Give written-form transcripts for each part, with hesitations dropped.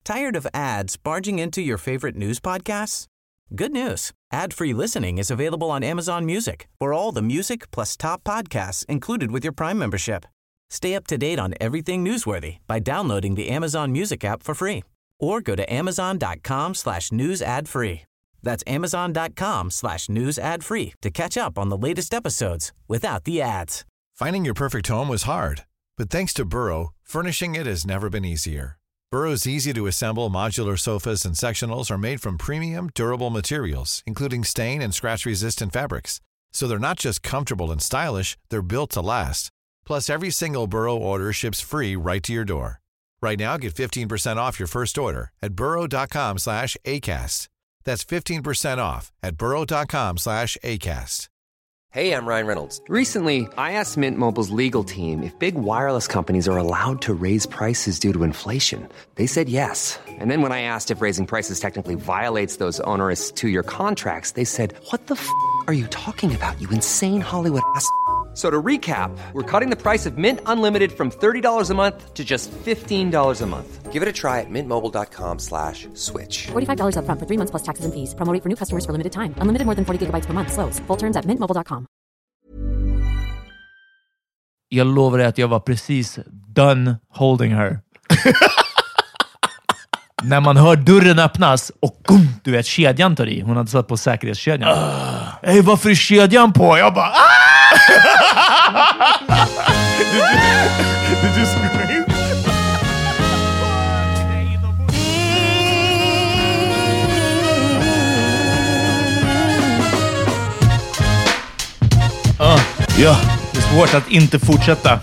Tired of ads barging into your favorite news podcasts? Good news. Ad-free listening is available on Amazon Music for all the music plus top podcasts included with your Prime membership. Stay up to date on everything newsworthy by downloading the Amazon Music app for free or go to amazon.com/news ad free. That's amazon.com/news ad free to catch up on the latest episodes without the ads. Finding your perfect home was hard, but thanks to Burrow, furnishing it has never been easier. Burrow's easy-to-assemble modular sofas and sectionals are made from premium, durable materials, including stain and scratch-resistant fabrics. So they're not just comfortable and stylish, they're built to last. Plus, every single Burrow order ships free right to your door. Right now, get 15% off your first order at burrow.com/ACAST. That's 15% off at burrow.com/ACAST. Hey, I'm Ryan Reynolds. Recently, I asked Mint Mobile's legal team if big wireless companies are allowed to raise prices due to inflation. They said yes. And then when I asked if raising prices technically violates those onerous two-year contracts, they said, "What the f*** are you talking about, you insane Hollywood ass?" So to recap, we're cutting the price of Mint Unlimited from $30 a month to just $15 a month. Give it a try at mintmobile.com/switch. $45 up front for 3 months plus taxes and fees. Promo rate for new customers for limited time. Unlimited more than 40 gigabytes per month. Slows full terms at mintmobile.com. Jag lovar dig att jag var precis done holding her. När man hör dörren öppnas och du vet, kedjan tar i. Hon hade satt på säkerhetskedjan. Hej, varför är kedjan på? Jag bara, Did you scream? Ja, det är svårt att inte fortsätta.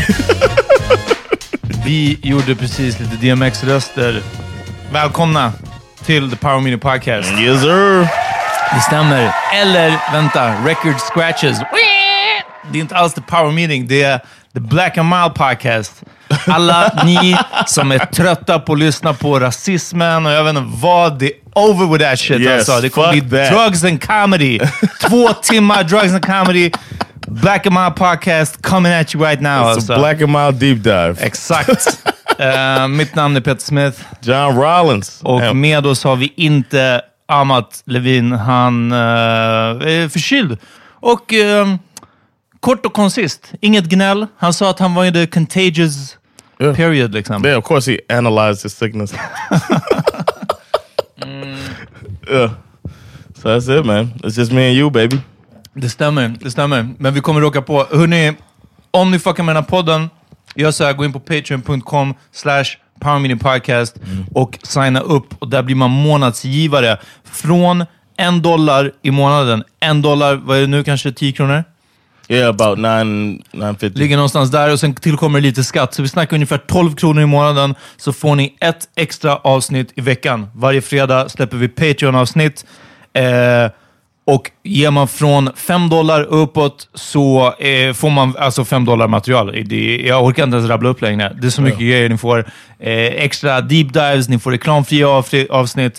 Vi gjorde precis lite DMX-röster. Välkomna till The Power Meeting Podcast. Yes, sir. Det stämmer. Eller, vänta, record scratches. Det är inte alls The Power Meeting, det är The Black and Mild Podcast. Alla ni som är trötta på att lyssna på rasismen och jag vet inte vad, det är over with that shit. Yes, alltså. Det kommer bli drugs and comedy. 2 timmar drugs and comedy. Black and Mild Podcast coming at you right now. It's alltså. a Black and Mild deep dive. Exakt. Mitt namn är Peter Smith. John Rollins. Och med oss har vi inte Amat Levin. Han är förkyld. Och kort och konsist. Inget gnäll. Han sa att han var i the contagious period. Liksom. Yeah, of course he analyzed his sickness. Yeah. So that's it, man. It's just me and you, baby. Det stämmer. Men vi kommer råka på... Hörrni, om ni fuckar med den här podden, gör så här, gå in på patreon.com/powermeetingpodcast och signa upp. Och där blir man månadsgivare. Från $1 i månaden. $1, vad är det nu? Kanske 10 kronor? Yeah, about 9.50. Ligger någonstans där och sen tillkommer lite skatt. Så vi snackar ungefär 12 kronor i månaden. Så får ni ett extra avsnitt i veckan. Varje fredag släpper vi Patreon-avsnitt. Och ger man från $5 uppåt så får man alltså $5 material. Jag orkar inte ens rabbla upp längre. Det är så mycket grejer. Ni får extra deep dives, ni får reklamfria avsnitt.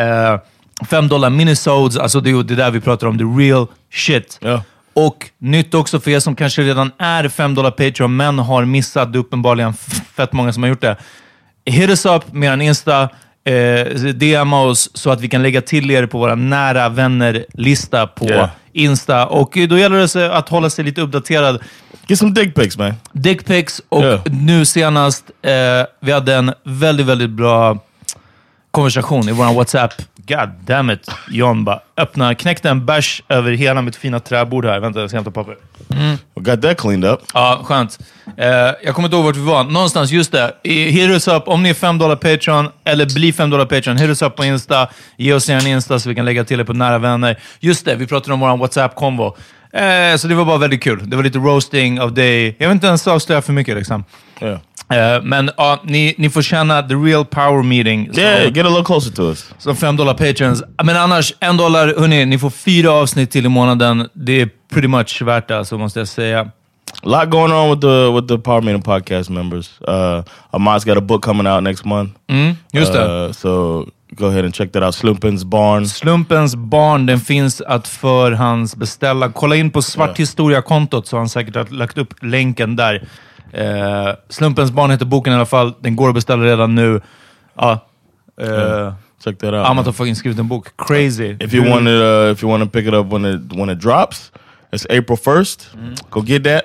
$5 minisodes, alltså det är där vi pratar om the real shit. Yeah. Och nytt också för er som kanske redan är $5 Patreon men har missat, det uppenbarligen fett många som har gjort det. Hit us up med en Insta, DMa oss så att vi kan lägga till er på våra nära vänner-lista på Insta. Och då gäller det att hålla sig lite uppdaterad. Get some dick pics, man. Dick pics och nu senast vi hade en väldigt, väldigt bra konversation i vår WhatsApp. God damn it. John bara knäckte en bärs över hela mitt fina träbord här. Vänta, jag ska hämta papper. Got that cleaned up. Ja, skönt. Jag kommer inte ihåg vart vi var. Någonstans, just det. Hit us up. Om ni är $5 Patreon eller blir $5 Patreon, hit us up på Insta. Ge oss en Insta så vi kan lägga till er på nära vänner. Just det, vi pratade om vår WhatsApp-konvo. Så det var bara väldigt kul. Det var lite roasting av dig. Jag vill inte ens avslöja för mycket liksom. Yeah. Men ni får känna the real power meeting. Yeah, get a little closer to us. Som $5 Patreons. Men annars, $1, hörni, ni får 4 avsnitt till i månaden. Det är pretty much värt det, så måste jag säga. A lot going on with the Power Meeting Podcast members. Amat's got a book coming out next month. Just det. So go ahead and check that out. Slumpens barn. Slumpens barn, den finns att förhandsbeställa. Kolla in på Svarthistoria-kontot så har han säkert lagt upp länken där. Slumpens barn heter boken i alla fall. Den går att beställa redan nu. Ja, Check that out. Amat har fucking skrivit en bok. Crazy. If you want to pick it up when it drops, it's April 1st. Go get that.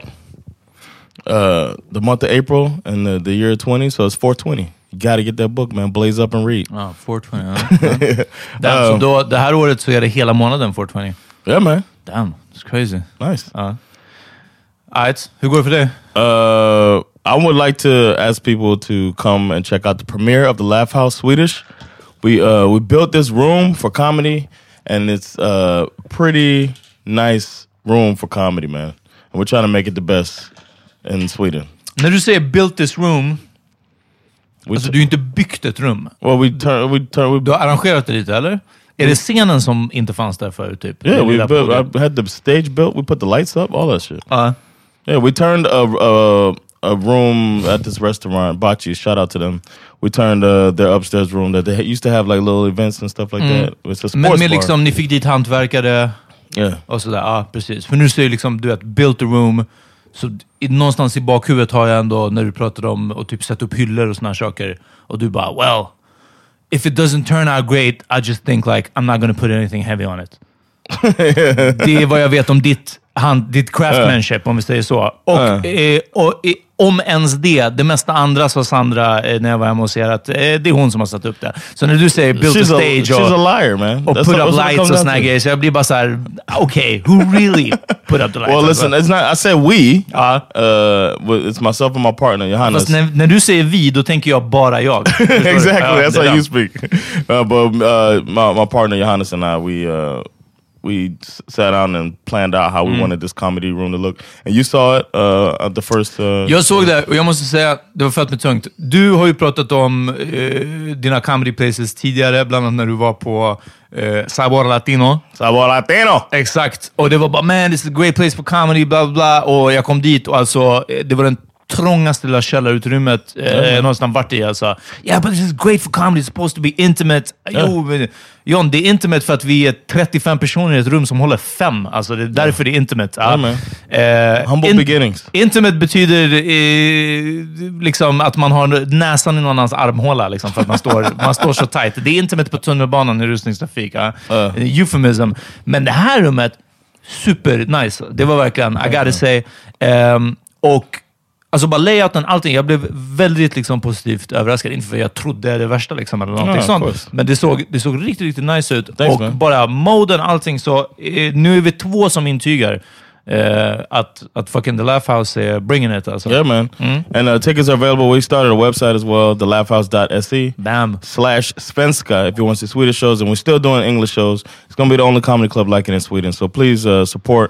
The month of April and the year 20, so it's 420. You gotta get that book, man. Blaze up and read. 420. Så då, det här året så är det hela månaden 420. Yeah, man. Damn, it's crazy. Nice. Alright, hur går det för dig? I would like to ask people to come and check out the premiere of the Laugh House Swedish. We built this room for comedy, and it's a pretty nice room for comedy, man. And we're trying to make it the best in Sweden. När du säger built this room, alltså du har inte byggt ett rum. Well, Du har arrangerat det lite, eller? Är det scenen som inte fanns där förut, typ? Yeah, I had the stage built. We put the lights up, all that shit. Yeah, we turned a room at this restaurant, Bachi, shout out to them. We turned their upstairs room that they used to have like little events and stuff like that. It's a sports men bar. liksom, ni fick dit hantverkare och sådär. Precis. För nu säger liksom, du vet, built a room. Så någonstans i bakhuvudet har jag ändå, när du pratar om att typ sätta upp hyllor och såna här saker. Och du bara, well, if it doesn't turn out great, I just think like, I'm not gonna put anything heavy on it. Det är vad jag vet om ditt craftsmanship, om vi säger så. Och om ens det mesta andra sa Sandra när jag var hemma och ser att det är hon som har satt upp det. Så när du säger build a stage she's a liar, man. Och put up lights och såna grejer, så jag blir bara så här: okay, who really put up the lights? Well, listen, it's not, I said we. It's myself and my partner, Johannes. Fast när du säger vi, då tänker jag bara jag. Exactly, that's how you speak. But my partner Johannes and I, we sat down and planned out how we wanted this comedy room to look. And you saw it at the first... Jag såg det, och jag måste säga, det var fett med tungt. Du har ju pratat om dina comedy places tidigare, bland annat när du var på Sabor Latino. Sabor Latino! Exakt. Och det var bara, man, this is a great place for comedy, bla bla. Och jag kom dit och alltså, det var den trångaste lilla källarutrymmet någonstans vart i. Alltså, yeah, but this is great for comedy, it's supposed to be intimate. John, det är intimate för att vi är 35 personer i ett rum som håller 5. Alltså, det är därför det är intimate. Humble beginnings. Intimate betyder liksom att man har näsan i någon annans armhåla, liksom, för att man står så tight. Det är intimate på tunnelbanan i rusningstrafik. Euphemism. Men det här rummet, super nice. Det var verkligen, I gotta say. Och alltså bara layouten, allting. Jag blev väldigt liksom positivt överraskad. Inte för jag trodde det värsta liksom, eller någonting sånt. Men det såg riktigt, riktigt nice ut. Thanks, och man. Bara moden, allting. Så nu är vi 2 som intygar att fucking The Laugh House är bringing it. Alltså. Yeah, man. And tickets are available. We started a website as well, thelaughhouse.se. Bam. /Svenska if you want to see Swedish shows. And we're still doing English shows. It's going to be the only comedy club like it in Sweden. So please support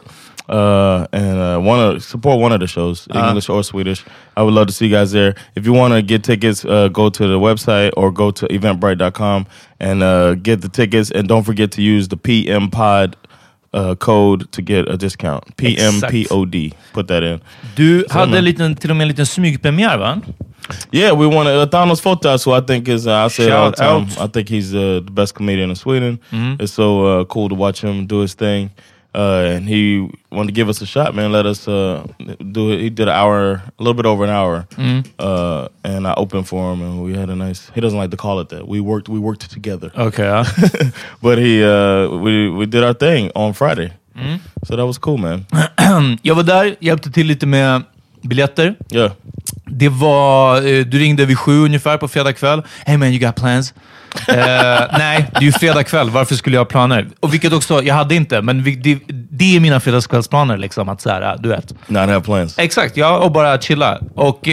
and support one of the shows, English or Swedish. I would love to see you guys there. If you want to get tickets, go to the website or go to eventbrite.com and get the tickets. And don't forget to use the PM Pod code to get a discount. PMPOD. Put that in. Du hade till och med en liten smygpremiär, va? Yeah, we want Thanos Fotas, who I think is, I say it all the time, Shout I think he's the best comedian in Sweden. It's so cool to watch him do his thing. And he wanted to give us a shot, man. Let us do it. He did an hour, a little bit over an hour. And I opened for him, and we had a nice, he doesn't like to call it that. We worked together. Okay. But we did our thing on Friday. So that was cool, man. Jag var där, hjälpte till lite med biljetter. Yeah. Det var, du ringde vid 7 ungefär på fredag kväll. Hey man, you got plans? Nej, det är ju fredag kväll. Varför skulle jag ha planer? Och vilket också, jag hade inte. Men det är mina fredagskvällsplaner liksom. Att så här, du vet. Not have plans. Exakt, ja. Och bara chilla. Och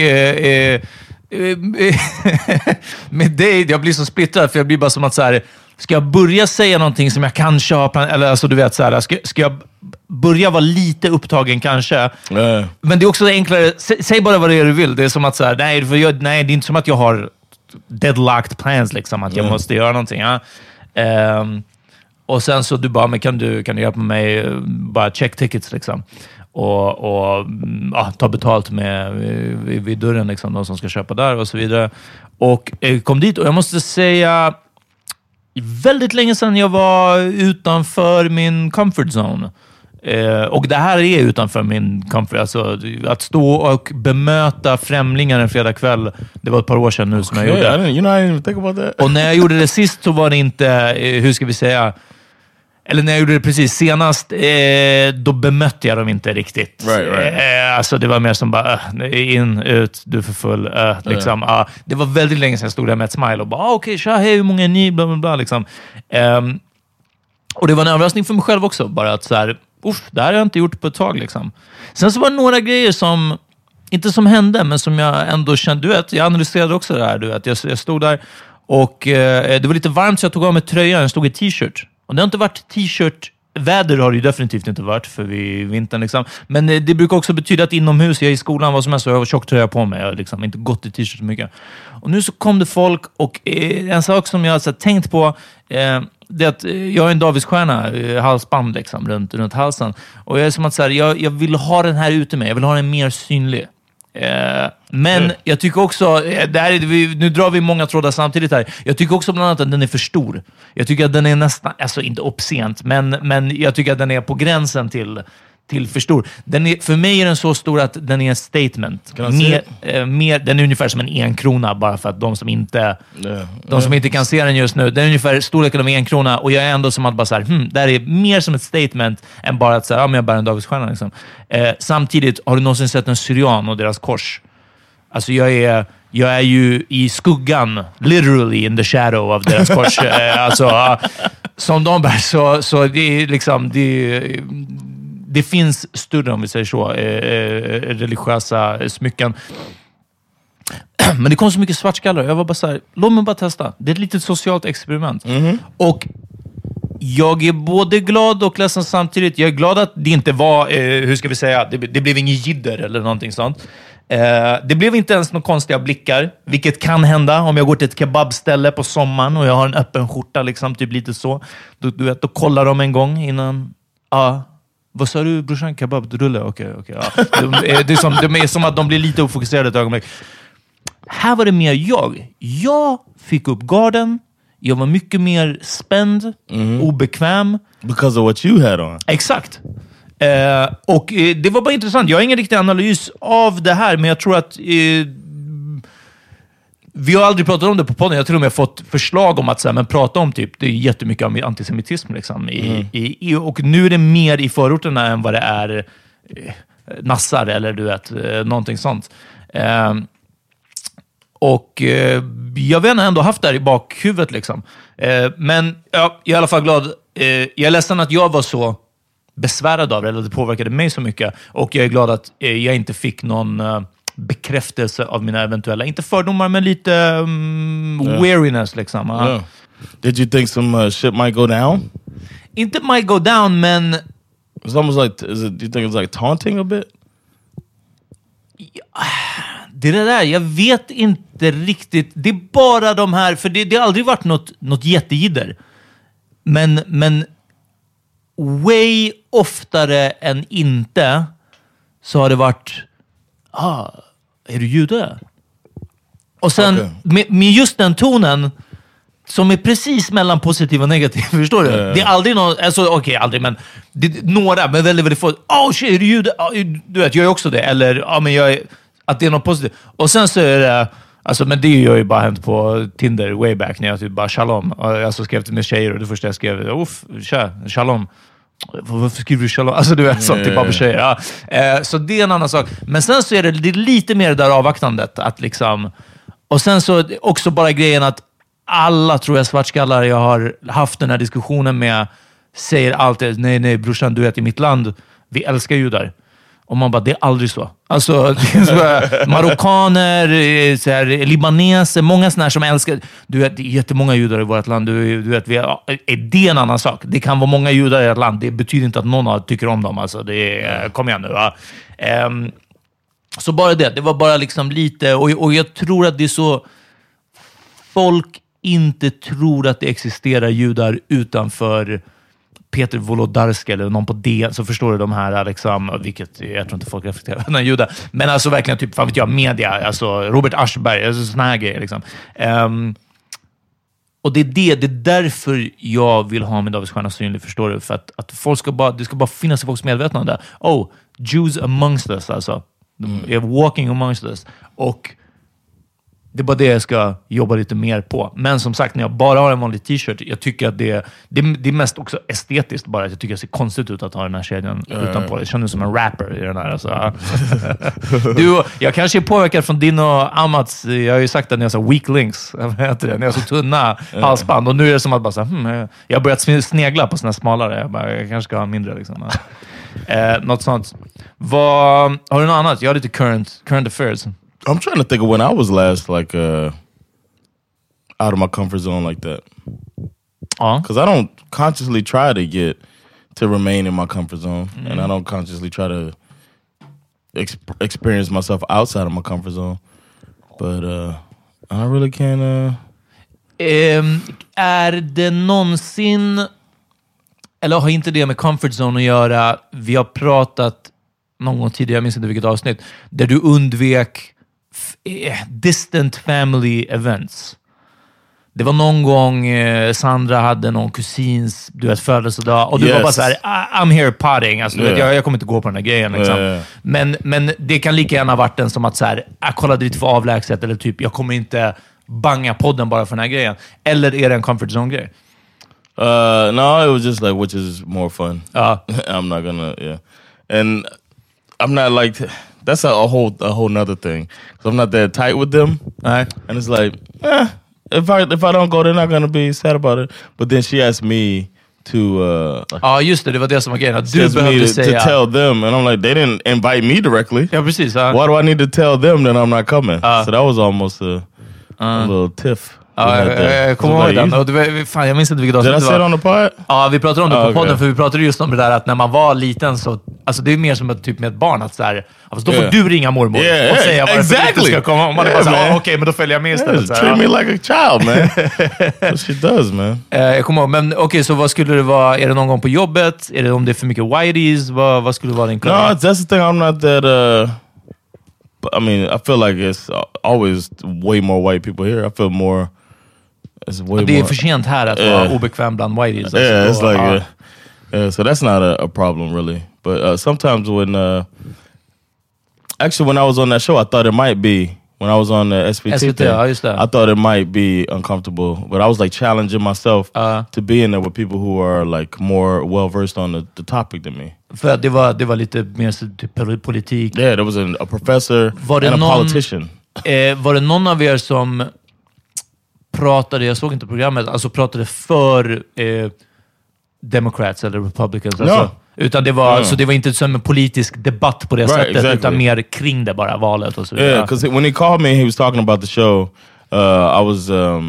med dig, jag blir så splittrad. För jag blir bara som att så här, ska jag börja säga någonting som jag kanske har planerat? Eller alltså du vet så här, ska jag börja vara lite upptagen kanske? Men det är också enklare. Säg bara vad det är du vill. Det är som att så här, nej, det är inte som att jag har deadlocked plans liksom, att jag måste göra någonting. Ja? Och sen så du bara, men kan du hjälpa mig bara check tickets liksom. Och ta betalt med vid dörren liksom, de som ska köpa där och så vidare. Och kom dit och jag måste säga, väldigt länge sedan jag var utanför min comfort zone. Och det här är utanför min comfort. Alltså, att stå och bemöta främlingar en fredag kväll, det var ett par år sedan nu som jag gjorde. You know, I didn't even think about that. Och när jag gjorde det sist så var det inte, hur ska vi säga, eller när jag gjorde det precis senast, då bemötte jag dem inte riktigt. Right. Alltså det var mer som bara, in, ut, du är för full. Liksom. Det var väldigt länge sedan jag stod där med ett smile och bara, okej, tja, hej, hur många är ni? Bla, bla, bla, liksom. Och det var en överraskning för mig själv också. Bara att så här, det här har jag inte gjort på ett tag. Liksom. Sen så var det några grejer som, inte som hände, men som jag ändå kände, du vet, jag analyserade också det här. Du vet. Jag stod där och det var lite varmt så jag tog av mig tröjan. Jag stod i t-shirt. Och det har inte varit t-shirt-väder har det ju definitivt inte varit för vintern. Liksom. Men det brukar också betyda att inomhus, jag är i skolan, vad som helst, så jag har tjocktröja på mig. Jag har liksom inte gått i t-shirt så mycket. Och nu så kom det folk och en sak som jag har tänkt på, det är att jag har en Davidsstjärna, halsband liksom, runt halsen. Och jag är som att så här, jag vill ha den här ute med. Jag vill ha den mer synlig. Men jag tycker också, nu drar vi många trådar samtidigt här. Jag tycker också bland annat att den är för stor. Jag tycker att den är nästan, alltså inte obscent, men jag tycker att den är på gränsen till för stor. För mig är den så stor att den är en statement. Den är ungefär som en krona, bara för att de som inte kan se den just nu. Den är ungefär storleken av 1 krona och jag är ändå som att bara så här, där är mer som ett statement än bara att säga, men jag bär en Davidsstjärna liksom. Samtidigt, har du någonsin sett en syrian och deras kors? Alltså jag är ju i skuggan, literally in the shadow av deras kors. Som de bär, så det är liksom det finns större, om vi säger så, religiösa smycken. Men det kom så mycket svartskallar. Jag var bara så här, låt mig bara testa. Det är ett litet socialt experiment. Och jag är både glad och ledsen samtidigt. Jag är glad att det inte var, hur ska vi säga, det blev ingen jidder eller någonting sånt. Det blev inte ens några konstiga blickar, vilket kan hända om jag går till ett kebabställe på sommaren och jag har en öppen skjorta, liksom, typ lite så. Då kollar de en gång innan. Vad sa du, brorsan? Kebabrulle? Okej. Ja. Det är som att de blir lite ofokuserade ett ögonblick. Här var det mer jag fick upp garden. Jag var mycket mer spänd, obekväm. Because of what you had on. Exakt. Och det var bara intressant. Jag har ingen riktig analys av det här, men jag tror att vi har aldrig pratat om det på podden. Jag har till och med fått förslag om att så här, men prata om typ, det är jättemycket om antisemitism liksom, och nu är det mer i förorterna än vad det är nassar eller du vet, någonting sånt. Och jag vet ändå haft det här i bakhuvudet liksom. Men jag är i alla fall glad. Jag är ledsen att jag var så besvärad av det, eller det påverkade mig så mycket. Och jag är glad att jag inte fick någon bekräftelse av mina eventuella, inte fördomar, men lite weariness liksom. Did you think some shit might go down? Inte might go down, men it's almost like, do you think it's like taunting a bit? Det där, jag vet inte riktigt. Det är bara de här, för det har aldrig varit något jättejidder. Men way oftare än inte så har det varit, är du jude? Och sen med just den tonen som är precis mellan positiv och negativ, förstår du? Det är aldrig någon, alltså aldrig, men några, men väldigt, väldigt få. Shit, är du jude? Du vet, jag är också det. Eller, men jag är, att det är något positivt. Och sen så är det, alltså, men det har ju bara hänt på Tinder way back när jag typ bara shalom. Och jag så skrev till med tjejer och det första jag skrev, shalom. Varför skriver du shalom? Alltså du vet, sånt, typ bara på tjejer. Ja. Så det är en annan sak. Men sen så är det lite mer där avvaktandet. Att liksom, och sen så också bara grejen att alla, tror jag, svartskallar jag har haft den här diskussionen med säger alltid, nej brorsan, du vet, i mitt land, vi älskar judar. Och man bara, det är aldrig så. Alltså, marockaner, så här, libaneser, många sådana här som älskar. Du vet, det är jättemånga judar i vårt land. Du vet, är det en annan sak? Det kan vara många judar i ett land. Det betyder inte att någon tycker om dem. Alltså, kom igen nu. Va? Så bara det var bara liksom lite. Och jag tror att det är så folk inte tror att det existerar judar utanför Peter Wolodarski eller någon på DN, så förstår du de här liksom, vilket jag tror inte folk reflekterar när judar, men alltså verkligen typ, fan vet jag, media, alltså Robert Aschberg, alltså såna här grejer liksom. Och det är därför jag vill ha min Davids stjärna synlig, förstår du? För att folk det ska bara finnas i folks medvetande. Jews amongst us, alltså. De är walking amongst us. Och det är bara det jag ska jobba lite mer på. Men som sagt, när jag bara har en vanlig t-shirt, jag tycker att det är mest också estetiskt bara. Att jag tycker det ser konstigt ut att ha den här kedjan utanpå. Det känns som en rapper i den här. Alltså. Jag kanske är påverkad från din och Amats. Jag har ju sagt att ni har så weak links. När jag har så tunna halsband. Och nu är det som att bara jag har börjat snegla på såna smalare. Jag kanske ska ha mindre liksom. Något sånt. Har du något annat? Jag har lite current affairs. I'm trying to think of when I was last like out of my comfort zone like that. Because I don't consciously try to remain in my comfort zone, and I don't consciously try to experience myself outside of my comfort zone. But I really can't. Är det någonsin, eller har inte det med comfort zone att göra? Vi har pratat någon gång tidigare, jag minns inte vilket avsnitt, där du undvek distant family events. Det var någon gång Sandra hade någon kusins födelsedag och du var bara så här: I'm here partying. Alltså, jag kommer inte gå på den här grejen liksom. Men det kan lika gärna varit den som att så här, jag kollade lite för avlägset, eller typ jag kommer inte banga podden bara för den här grejen. Eller är det en comfort zone grej? No, it was just like, which is more fun. I'm not gonna, and I'm not like, that's a whole nother thing. So I'm not that tight with them. And it's like, if I don't go, they're not gonna be sad about it. But then she asked me to just det var det som var grejen. Du behövde säga to tell them, and I'm like, they didn't invite me directly. Ja, precis. Why do I need to tell them that I'm not coming? So that was almost a little tiff. Jag kommer ihåg den. Fan, jag minns inte vilket avsnitt det var. Did I say it on the pod? Ja, vi pratade om det på podden, för vi pratade just om det där att när man var liten så, alltså det är mer som ett, typ med ett barn att så här, alltså då får du ringa mormor och säga varför du inte ska komma. Och man är bara såhär, okej, men då följer jag med istället. Treat me like a child, man. What she does, man. Jag kommer ihåg, men okej, så vad skulle det vara? Är det någon gång på jobbet? Är det om det är för mycket whiteys? Vad skulle vara din No, that's the thing, I'm not that I mean, I feel like it's always way more white people here. I feel more. Det är för sent här att vara obekväm bland whiteys. Alltså. Yeah, it's like so that's not a problem really. But sometimes when actually when I was on that show, I thought it might be when I was on the SVT thing, I thought it might be uncomfortable. But I was like challenging myself to be in there with people who are like more well versed on the topic than me. För det var lite mer typ politik. Yeah, there was a professor and a politician. Var det någon av er som pratade, jag såg inte programmet, alltså pratade för Democrats eller Republicans? Alltså, utan det var, så det var inte som en politisk debatt på det sättet, utan mer kring det bara, valet och så vidare. Yeah, because when he called me, he was talking about the show. I was,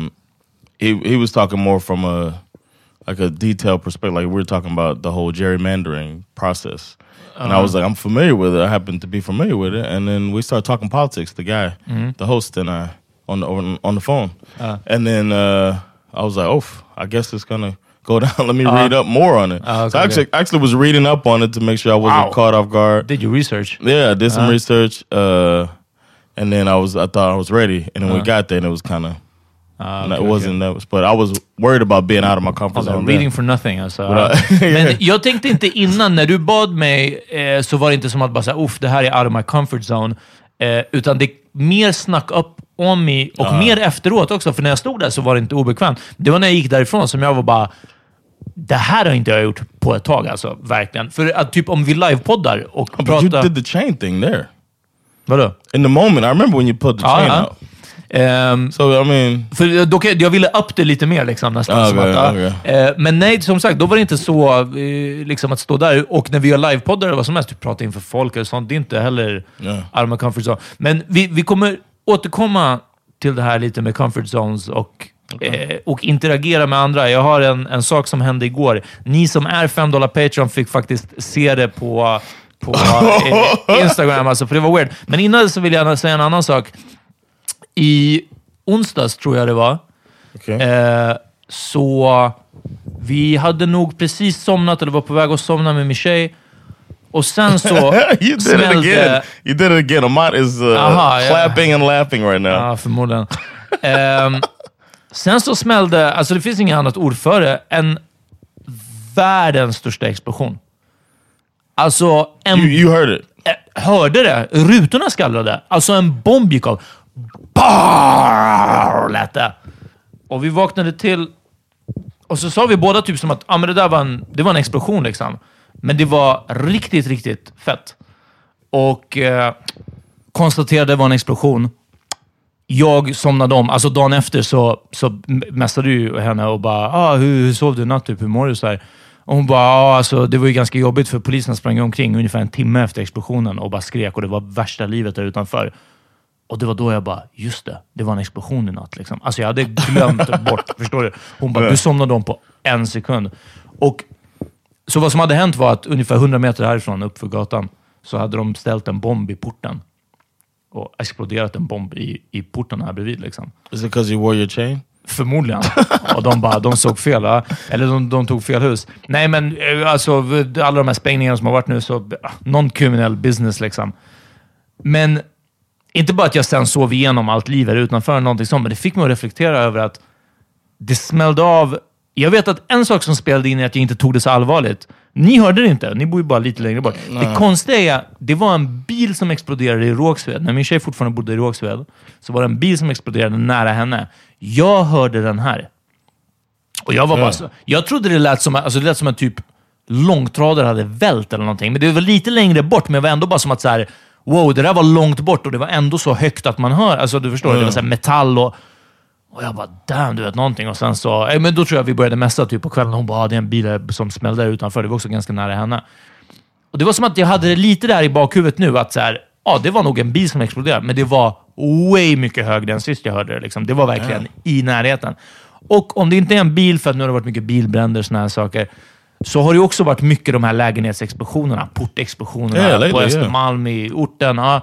he was talking more from a detailed perspective, like we were talking about the whole gerrymandering process. And I was like, I'm familiar with it. I happen to be familiar with it. And then we started talking politics, the guy, the host and I, on the phone. And then I was like, I guess it's gonna go down. Let me read up more on it. Okay, so I actually was reading up on it to make sure I wasn't caught off guard. Did you research? Yeah, I did some research. And then I thought I was ready. And then we got there and it was kind of, it wasn't that, but I was worried about being out of my comfort zone. Reading for nothing alltså. Men jag tänkte inte innan, när du bad mig så var det inte som att bara säga, det här är out of my comfort zone. Utan det är mer snack upp om mig och mer efteråt också, för när jag stod där så var det inte obekvämt. Det var när jag gick därifrån som jag var bara, det här har inte jag gjort på ett tag alltså, verkligen. För att typ om vi livepoddar och pratar... But you did the chain thing there. Vadå? In the moment, I remember when you put the chain out. So I mean, för då, jag ville upp det lite mer liksom, nästan. Men nej, som sagt, då var det inte så liksom att stå där. Och när vi gör livepoddar och vad som helst, typ prata inför folk eller sånt, det är inte heller arma comfort zone. Men vi kommer återkomma till det här lite med comfort zones och interagera med andra. Jag har en sak som hände igår. Ni som är $5 Patreon fick faktiskt se det på Instagram, alltså, för det var weird. Men innan så vill jag säga en annan sak. I onsdags tror jag det var. Så vi hade nog precis somnat, eller var på väg att somna med min tjej. Och sen så you did it again. Amat is clapping and laughing right now. Ja, förmodligen. Sen så smällde, alltså det finns inget annat ord för det, en världens största explosion. Alltså You heard it. Hörde det. Rutorna skallrade. Alltså en bomb gick av. Barr, lät det. Och vi vaknade till. Och så sa vi båda typ som att men det där var en explosion liksom. Men det var riktigt, riktigt fett. Och konstaterade det var en explosion. Jag somnade om. Alltså dagen efter så mässade ju henne och bara hur sov du i natt? Typ, hur mår du? Så här. Och hon bara, alltså, det var ju ganska jobbigt för polisen sprang omkring ungefär en timme efter explosionen och bara skrek och det var värsta livet där utanför. Och det var då jag bara, just det var en explosion i natt. Liksom. Alltså jag hade glömt bort, förstår du? Hon bara, du somnade om på 1 sekund. Och så vad som hade hänt var att ungefär 100 meter härifrån, upp för gatan, så hade de ställt en bomb i porten. Och exploderat en bomb i porten här bredvid. Liksom. Is it because you wore your chain? Förmodligen. Och de såg fel. Eller de tog fel hus. Nej, men alltså alla de här sprängningarna som har varit nu, så non-criminal business liksom. Men inte bara att jag sen sov igenom allt liv här utanför någonting sånt, men det fick mig att reflektera över att det smällde av. Jag vet att en sak som spelade in är att jag inte tog det så allvarligt. Ni hörde det inte. Ni bor ju bara lite längre bort. Nej. Det konstiga är, det var en bil som exploderade i Rågsved. När min tjej fortfarande bodde i Rågsved så var det en bil som exploderade nära henne. Jag hörde den här. Och jag var bara så, jag trodde det lät som en typ långtradare hade vält eller någonting. Men det var lite längre bort, men det var ändå bara som att så här, wow, det där var långt bort och det var ändå så högt att man hör. Alltså du förstår, det var så här metall och jag bara, damn, du vet någonting. Och sen så, men då tror jag vi började mässa typ på kvällen. Hon bara, det är en bil som smällde utanför. Det var också ganska nära henne. Och det var som att jag hade lite där i bakhuvudet nu att så här, det var nog en bil som exploderade. Men det var way mycket högre än sist jag hörde det. Liksom. Det var verkligen i närheten. Och om det inte är en bil, för att nu har det varit mycket bilbränder och såna här saker, så har det också varit mycket de här lägenhetsexplosionerna, portexplosionerna på Östermalm i orten. Ja.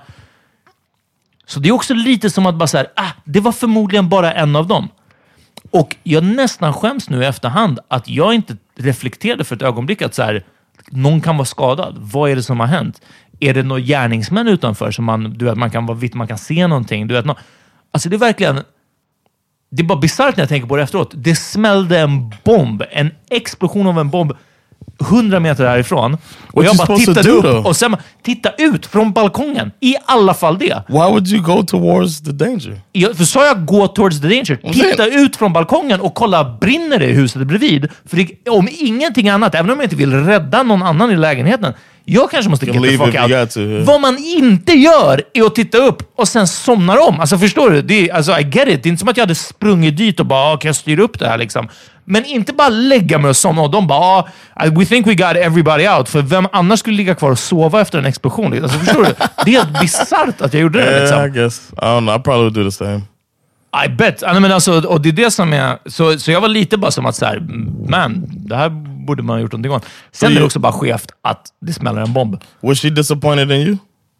Så det är också lite som att bara så här, det var förmodligen bara en av dem. Och jag nästan skäms nu i efterhand att jag inte reflekterade för ett ögonblick att så här, någon kan vara skadad. Vad är det som har hänt? Är det några gärningsmän utanför som man kan vara vitt, man kan se någonting? Du vet, alltså det är verkligen, det är bara bisarrt när jag tänker på det efteråt. Det smällde en bomb, en explosion av en bomb 100 meter härifrån. Och jag bara tittade upp och sen titta ut från balkongen. I alla fall det. Why would you go towards the danger? För så jag gå towards the danger. Titta ut från balkongen och kolla, brinner det i huset bredvid? För det, om ingenting annat, även om jag inte vill rädda någon annan i lägenheten, jag kanske måste get the fuck out. Vad man inte gör är att titta upp och sen somnar om. Alltså förstår du? I get it. Det är inte som att jag hade sprungit dit och bara, kan jag styra upp det här liksom. Men inte bara lägga mig och somna och de bara, we think we got everybody out. För vem annars skulle ligga kvar och sova efter en explosion? Alltså förstår du? Det är helt bisarrt att jag gjorde det liksom. I guess. I don't know. I probably would do the same. I bet. Men alltså, och det är det som är... Så jag var lite bara som att så här, man, det här borde man ha gjort någonting åt. Sen är det också bara skevt att det smäller en bomb. Was she disappointed in you?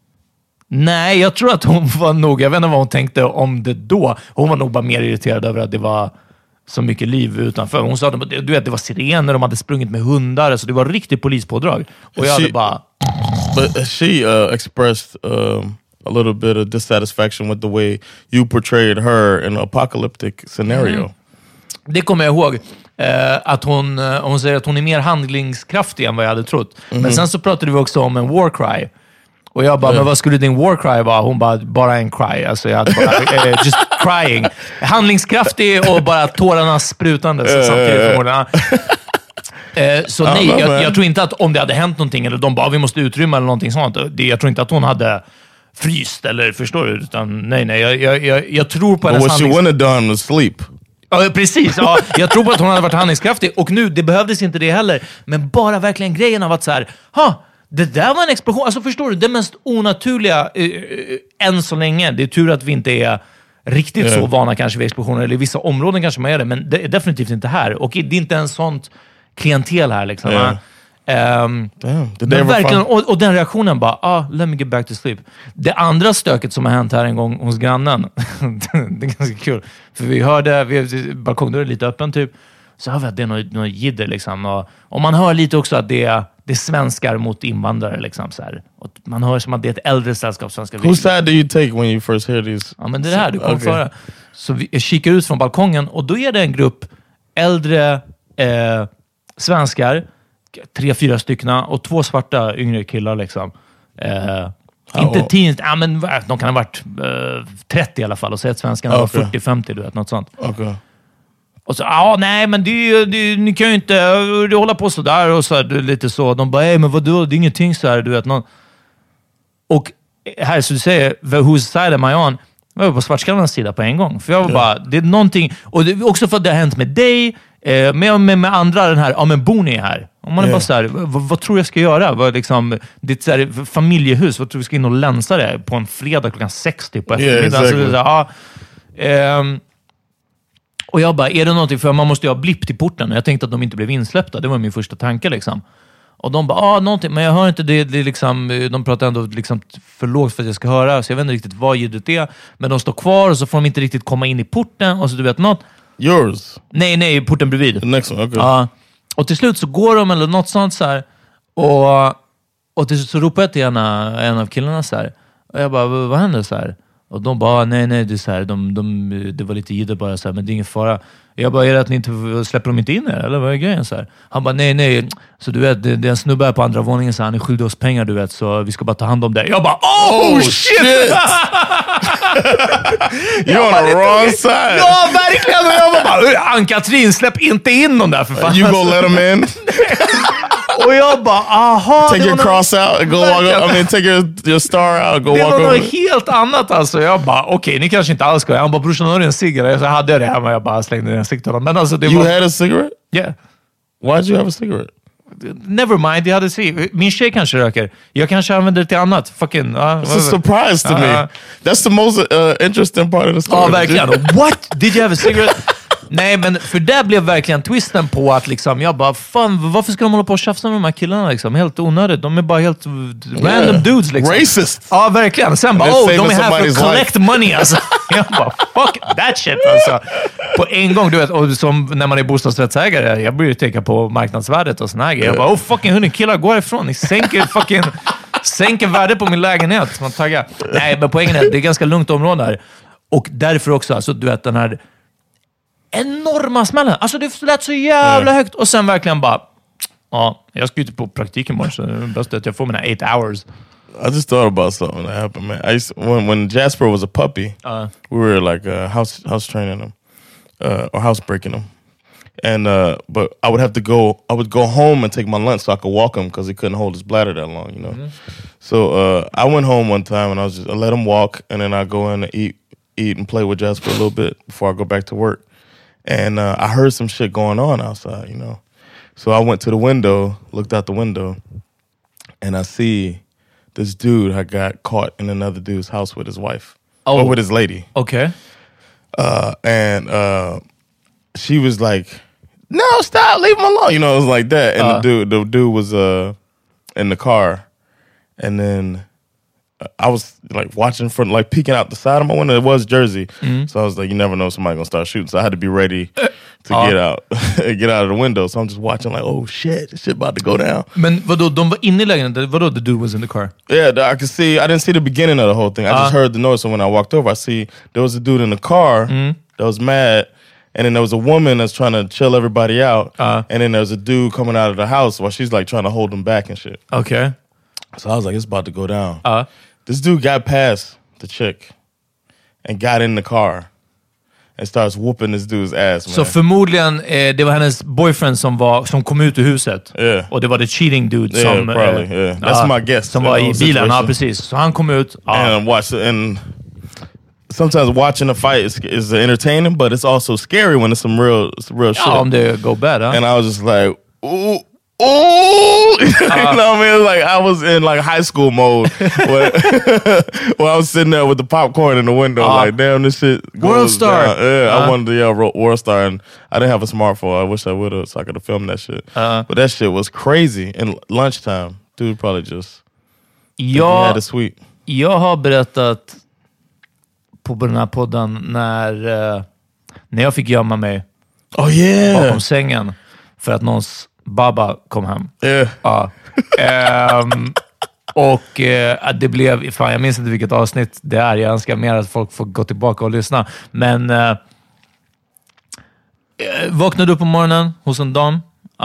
Nej, jag tror att hon var nog... Jag vet inte vad hon tänkte om det då. Hon var nog bara mer irriterad över att det var så mycket liv utanför. Hon sa att du vet, det var sirener, de hade sprungit med hundar, så det var riktigt polispådrag. Och jag hade bara... But she expressed a little bit of dissatisfaction with the way you portrayed her in an apocalyptic scenario. Det kommer jag ihåg. Att hon säger att hon är mer handlingskraftig än vad jag hade trott. Men sen så pratade vi också om en war cry. Och jag bara, men vad skulle din war cry vara? Hon bara en cry. Alltså jag hade bara, just crying. Handlingskraftig och bara tårarna sprutande. Så samtidigt förmodligen. Så nej, jag tror inte att om det hade hänt någonting, eller de bara, vi måste utrymma eller någonting sånt. Jag tror inte att hon hade fryst, eller förstår du? Utan nej, jag tror på hennes handlings... What she wouldn't have done was sleep. Ja, precis. Ja, jag tror på att hon hade varit handlingskraftig. Och nu, det behövdes inte det heller. Men bara verkligen grejen av att så här, det där var en explosion. Alltså förstår du, det mest onaturliga än så länge. Det är tur att vi inte är riktigt så vana kanske vid explosioner. Eller i vissa områden kanske man är det. Men det är definitivt inte här. Och det är inte en sånt klientel här liksom. Men verkligen, och den reaktionen bara, let me get back to sleep. Det andra stöket som har hänt här en gång hos grannen, det är ganska kul. För vi hörde, balkongdörren lite öppen typ. Så hör vi att det är något jidder liksom. Och man hör lite också att det det är svenskar mot invandrare liksom så här. Och man hör som att det är ett äldre sällskap svenskar. Whose side do you take when you first hear these? Ja, men det är det här du kommer föra. Så jag kikar ut från balkongen och då är det en grupp äldre svenskar, 3-4 styckna och 2 svarta yngre killar liksom. Inte teens, men de kan ha varit 30 i alla fall och säga att svenskarna var 40-50, du vet, något sånt. Okay. Och så, nej men ni kan ju inte hålla på sådär och så här, lite så. De bara, men vadå, det är ingenting så här, du vet. Och här så du säger, whose side am I on? Jag var på svartskallarnas sida på en gång. För jag var bara, det är någonting, och det, också för att det har hänt med dig, med andra, den här, men bor ni här? Om man är bara så här, vad tror jag ska göra? Vad liksom, det är så här, familjehus, vad tror du ska in och länsa det på en fredag klockan 60 på eftermiddagen? Exactly. Och jag bara, är det någonting, för man måste ju ha blipp till porten. Jag tänkte att de inte blev insläppta, det var min första tanke liksom. Och de bara, någonting, men jag hör inte det är liksom, de pratar ändå liksom för lågt för att jag ska höra, så jag vet inte riktigt vad ljudet är. Men de står kvar och så får de inte riktigt komma in i porten, och så du vet något. Yours? Nej, porten bredvid. The next one, okay. Och till slut så går de eller något sånt så här. Och till slut så ropar jag till en av killarna så här. Och jag bara, vad händer så här? Och de bara, nej, det är så här, det var lite jidder bara så här, men det är ingen fara. Jag bara, är det att ni inte släpper dem inte in er? Eller vad är grejen så här? Han bara, nej. Så du vet, det är en snubbe här på andra våningen, så han är skyldig oss pengar, du vet, så vi ska bara ta hand om det. Jag bara, oh shit! You're on the wrong side. Ja, verkligen! Och jag bara, Ann-Katrin, släpp inte in dem där för fan. You go let them in. Och jag bara, aha. Take your cross out and go walk up. I mean, take your star out and go walk over. Det var något helt annat alltså. Jag bara, okej, ni kanske inte alls ska. Han bara, brorsan, har du en cigarett? Så hade jag det hemma. Jag bara slängde den sikten. Men alltså, det you had a cigarette? Yeah. Why did you have a cigarette? Never mind, jag hade cigarett. Min tjej kanske röker. Jag kanske använder det till annat. Fucking, it's a surprise to me. That's the most interesting part of the story. Ja, verkligen. What? Did you have a cigarette? Nej, men för det blev verkligen twisten på att liksom, jag bara, fan, varför ska de hålla på och tjafsa med de här killarna liksom? Helt onödigt. De är bara helt random dudes liksom. Racist. Ja, verkligen. Sen bara, de är här för att collect money alltså. Jag bara, fuck that shit alltså. På en gång, du vet, och som när man är bostadsrättsägare, jag börjar tänka på marknadsvärdet och såna här grejer. Jag bara, fucking hörni, killar, gå ifrån. Ni sänker värdet på min lägenhet. Man taggar. Nej, men poängen är att det är ganska lugnt område här. Och därför också, alltså, du vet, den här enorma smällen. Alltså det lät så jävla högt. Och sen verkligen bara, jag ska ut på praktiken imorgon, så det är bäst att jag får mina 8 hours. I just thought about something that happened, man. When Jasper was a puppy, we were like house training him, or housebreaking him. And but I would go home and take my lunch so I could walk him, because he couldn't hold his bladder that long, you know. Mm-hmm. So I went home one time and I let him walk, and then I go in and eat and play with Jasper a little bit before I go back to work. And I heard some shit going on outside, you know. So I went to the window, looked out the window, and I see this dude had got caught in another dude's house with his wife. Or with his lady. Okay. And she was like, no, stop, leave him alone. You know, it was like that. And the dude was in the car. And then I was like watching from, like peeking out the side of my window. It was Jersey. Mm. So I was like, you never know, somebody gonna start shooting. So I had to be ready to get out of the window. So I'm just watching like, oh shit, this shit about to go down. Men vadå, de var inne i lägenheten? Vadå, the dude was in the car? Yeah, I could see, I didn't see the beginning of the whole thing. I just heard the noise. So when I walked over, I see there was a dude in the car that was mad. And then there was a woman that's trying to chill everybody out. And then there was a dude coming out of the house while she's like trying to hold them back and shit. Okay. So I was like, it's about to go down. This dude got past the chick and got in the car and starts whooping this dude's ass, man. Så förmodligen det var hennes boyfriend som kom ut ur huset. Yeah. Och det var the cheating dude som... probably, yeah. That's my guess. Som var i bilen, ja precis. Så han kom ut. And and sometimes watching a fight is entertaining, but it's also scary when it's some real shit. Ja, om det går bad, And I was just like, ooh. Oh, you know what I mean? Like I was in like high school mode when I was sitting there with the popcorn in the window, like damn, this shit goes World Star. Down. Yeah, I wanted to yell World Star, and I didn't have a smartphone. I wish I would have, so I could have filmed that shit. But that shit was crazy. And lunchtime, dude probably just had a sweet. Jag har berättat på den här podden när jag fick gömma mig bakom sängen för att någons Baba kom hem. Yeah. Och det blev, fan jag minns inte vilket avsnitt det är. Jag önskar mer att folk får gå tillbaka och lyssna. Men vaknade upp på morgonen hos en dam.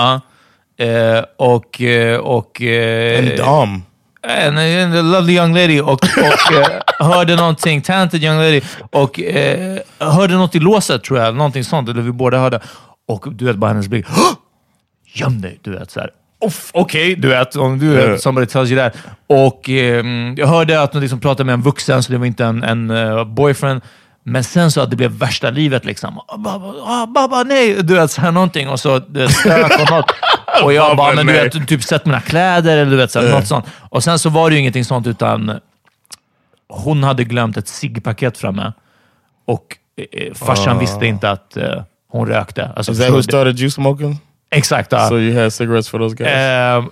Och en dam? En lovely young lady och hörde någonting, talented young lady, och hörde något i låset, tror jag, någonting sånt, eller vi båda hörde, och du vet bara hennes blick, göm dig, du vet, så här. Okej, du vet, om du vet, somebody tells you that. Och jag hörde att de liksom pratade med en vuxen, så det var inte en boyfriend. Men sen så att det blev värsta livet liksom. Baba, nej! Du vet, så här någonting. Och så stök och något. Och jag bara, men du vet, typ sett mina kläder eller du vet, så här, något sånt. Och sen så var det ju ingenting sånt, utan hon hade glömt ett ciggpaket framme. Och farsan visste inte att hon rökte. Alltså, is that who started you smoking? Exakt. So you had cigarettes for those guys?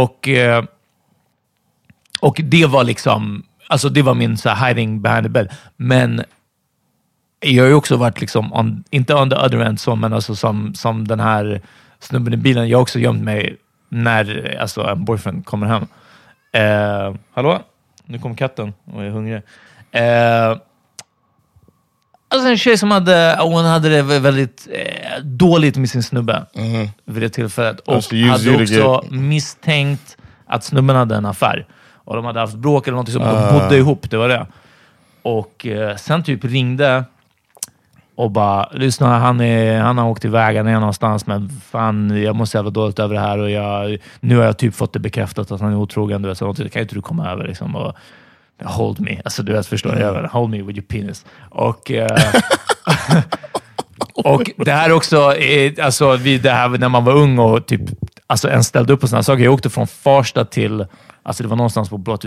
Och det var liksom, alltså det var min så här, hiding behind the bed. Men jag har ju också varit liksom, inte on the other end så, men alltså som den här snubben i bilen. Jag har också gömt mig när alltså, en boyfriend kommer hem. Hallå? Nu kom katten och jag är hungrig. Alltså en tjej som hon hade det väldigt dåligt med sin snubbe vid det tillfället. Och hade också misstänkt att snubben hade en affär. Och de hade haft bråk eller någonting, som de bodde ihop, det var det. Och sen typ ringde och bara, lyssna, han har åkt iväg, han är någonstans, men fan, jag måste jävla dåligt över det här, och nu har jag typ fått det bekräftat att han är otrogen, du vet, så kan inte du komma över liksom, och hold me, alltså du vet, förstår jag, hold me with your penis. Och och det här också, alltså det här när man var ung och typ, alltså en ställde upp på sådana saker. Jag åkte från Farsta till, alltså det var någonstans på blott.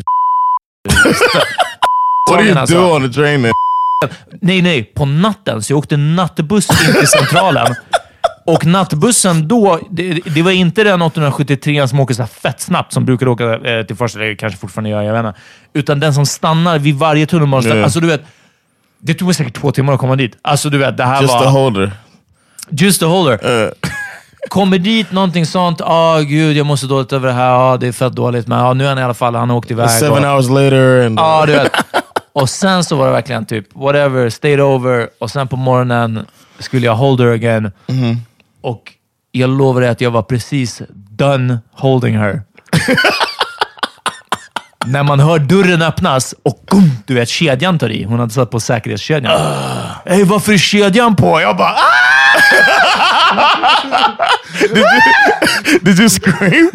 What do you do on the train then? Nej, på natten. Så jag åkte nattbuss in till centralen. Och nattbussen då, det var inte den 873 som åker så här fett snabbt, som brukar åka till Farsta, eller kanske fortfarande jag vet inte. Utan den som stannar vid varje tunnelbanestation. Alltså du vet, det tog mig säkert 2 timmar att komma dit. Alltså du vet, det här Just var... Just a holder. Kommer dit, någonting sånt. Gud, jag måste dåligt över det här. Det är fett dåligt. Men nu är han i alla fall, han har åkt iväg. 7 hours later. And... du vet. Och sen så var det verkligen typ, whatever, stayed over. Och sen på morgonen skulle jag hold her again. Och jag lovade att jag var precis done holding her. När man hör dörren öppnas och du vet, kedjan tar i. Hon hade satt på säkerhetskedjan. Hej, varför är kedjan på? Jag bara, Did you scream?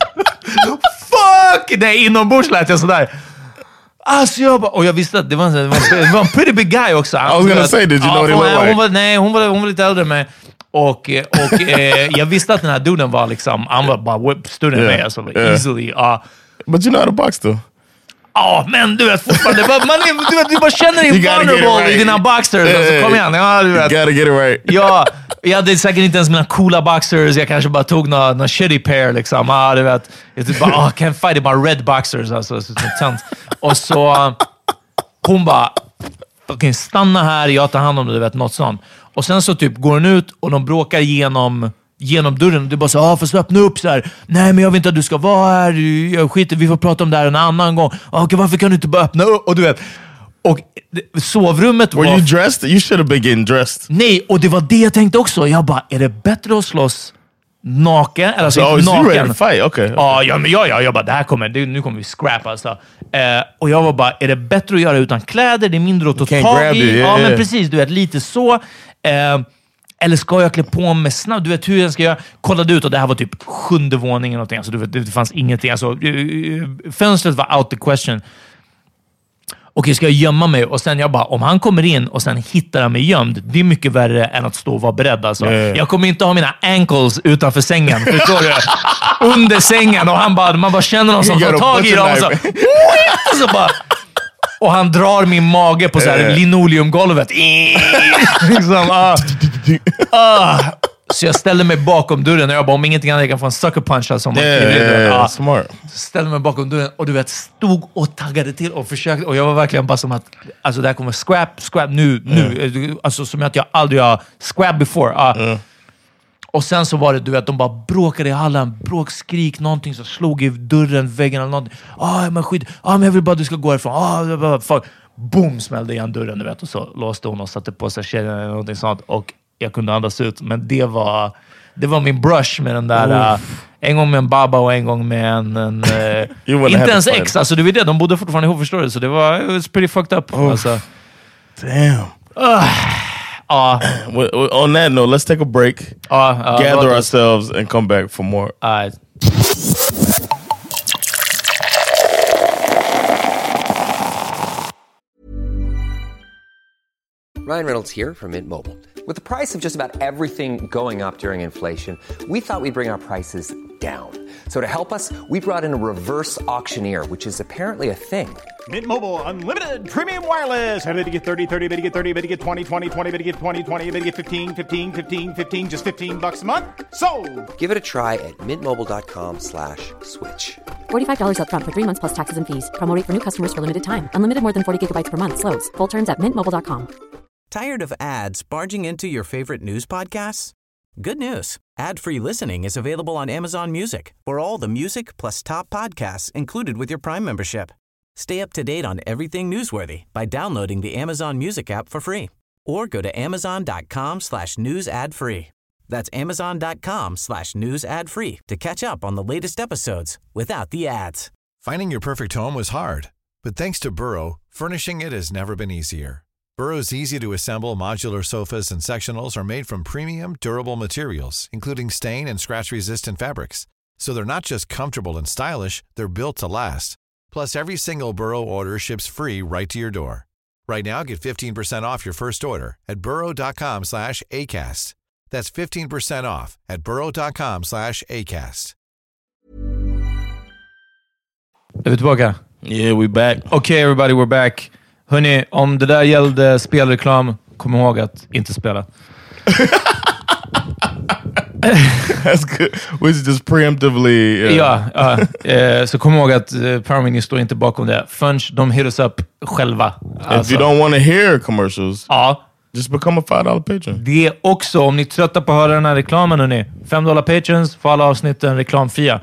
Fuck! Nej, inombords lät jag sådär. Alltså jag bara, och jag visste att det var en pretty big guy också. I was gonna say, did you know what he looked like? Hon var lite äldre än mig. Och jag visste att den här duden var liksom, han var bara whip-student med, alltså easily. But you know how to box though. Men du vet fortfarande, du bara känner dig vulnerable i dina boxers. Alltså, kom igen. Du vet. You gotta get it right. Ja, jag hade säkert inte ens mina coola boxers. Jag kanske bara tog någon shitty pair liksom. Du vet. Jag typ bara, can't fight it, bara red boxers. Alltså, så tönt. Och så hon bara, fucking stanna här, jag tar hand om det, du vet, något sånt. Och sen så typ går hon ut och de bråkar genom dörren. Du bara så, fast öppna upp så här. Nej, men jag vill inte att du ska vara här. Jag skiter, vi får prata om det här en annan gång. Okej, varför kan du inte bara öppna upp? Och du vet, och sovrummet var... Were you dressed? You should have been getting dressed. Nej, och det var det jag tänkte också. Jag bara, är det bättre att slåss naken? Eller alltså inte naken. You ready to fight? Okay. Jag bara, nu kommer vi scrap alltså. Och jag var bara, är det bättre att göra utan kläder? Det är mindre att ta tag i. Men precis, du vet, lite så. Eller ska jag klä på mig snabbt? Du vet hur jag ska göra. Kollade ut och det här var typ 7:e våningen. Någonting. Alltså, du vet, det fanns ingenting. Alltså, fönstret var out the question. Okej, ska jag gömma mig? Och sen jag bara, om han kommer in och sen hittar han mig gömd, det är mycket värre än att stå och vara beredd. Alltså. Jag kommer inte ha mina ankles utanför sängen. Förstår du? Under sängen. Och man bara känner någon som tar tag i dem. Och så bara... Och han drar min mage på så här linoleumgolvet. Liksom, Så jag ställde mig bakom dörren och jag bara, om ingenting annat, jag kan få en sucker punch. Alltså, smart. Ställde mig bakom dörren och du vet, stod och taggade till och försökte. Och jag var verkligen bara som att, alltså det här kommer scrap nu. Alltså som att jag aldrig har scrap before. Och sen så var det, du vet, de bara bråkade i hallen. Bråkskrik, någonting som slog i dörren, väggen eller någonting. Men skit. Men jag vill bara att du ska gå härifrån. Fuck. Boom, smällde igen dörren, du vet. Och så låste hon och satte på sig tjejen eller någonting sånt. Och jag kunde andas ut. Men det var min brush med den där... en gång med en baba och en gång med en inte ens ex. Alltså du vet det, de bodde fortfarande ihop, förstår du? Så det var... It was pretty fucked up. Alltså. Damn. On that note, let's take a break. Gather ourselves and come back for more. Ryan Reynolds here from Mint Mobile. With the price of just about everything going up during inflation, we thought we'd bring our prices down. So to help us, we brought in a reverse auctioneer, which is apparently a thing. Mint Mobile Unlimited Premium Wireless. How to get 30, 30, bit to get 30, bit to get 20, 20, 20, bit to get 20, 20, bit to get 15, 15, 15, 15, just $15 a month? Sold! Give it a try at mintmobile.com/switch. $45 up front for 3 months plus taxes and fees. Promo rate for new customers for limited time. Unlimited more than 40 gigabytes per month. Slows full terms at mintmobile.com. Tired of ads barging into your favorite news podcasts? Good news. Ad-free listening is available on Amazon Music for all the music plus top podcasts included with your Prime membership. Stay up to date on everything newsworthy by downloading the Amazon Music app for free or go to amazon.com/news ad free. That's amazon.com/news ad free to catch up on the latest episodes without the ads. Finding your perfect home was hard, but thanks to Burrow, furnishing it has never been easier. Burrow's easy-to-assemble modular sofas and sectionals are made from premium, durable materials, including stain and scratch-resistant fabrics. So they're not just comfortable and stylish, they're built to last. Plus, every single Burrow order ships free right to your door. Right now, get 15% off your first order at burrow.com/ACAST. That's 15% off at burrow.com/ACAST. Är vi tillbaka? Yeah, we back. Okay, everybody, we're back. Hörrni, om det där gällde spelreklam, kom ihåg att inte spela. That's good. We just preemptively... Så kom ihåg att Power Mini står inte bakom det. Förrän de hit us up själva. If you don't want to hear commercials, just become a $5 patron. Det är också, om ni är trötta på att höra den här reklamen, hörni, $5 patrons, för alla avsnitten reklamfria.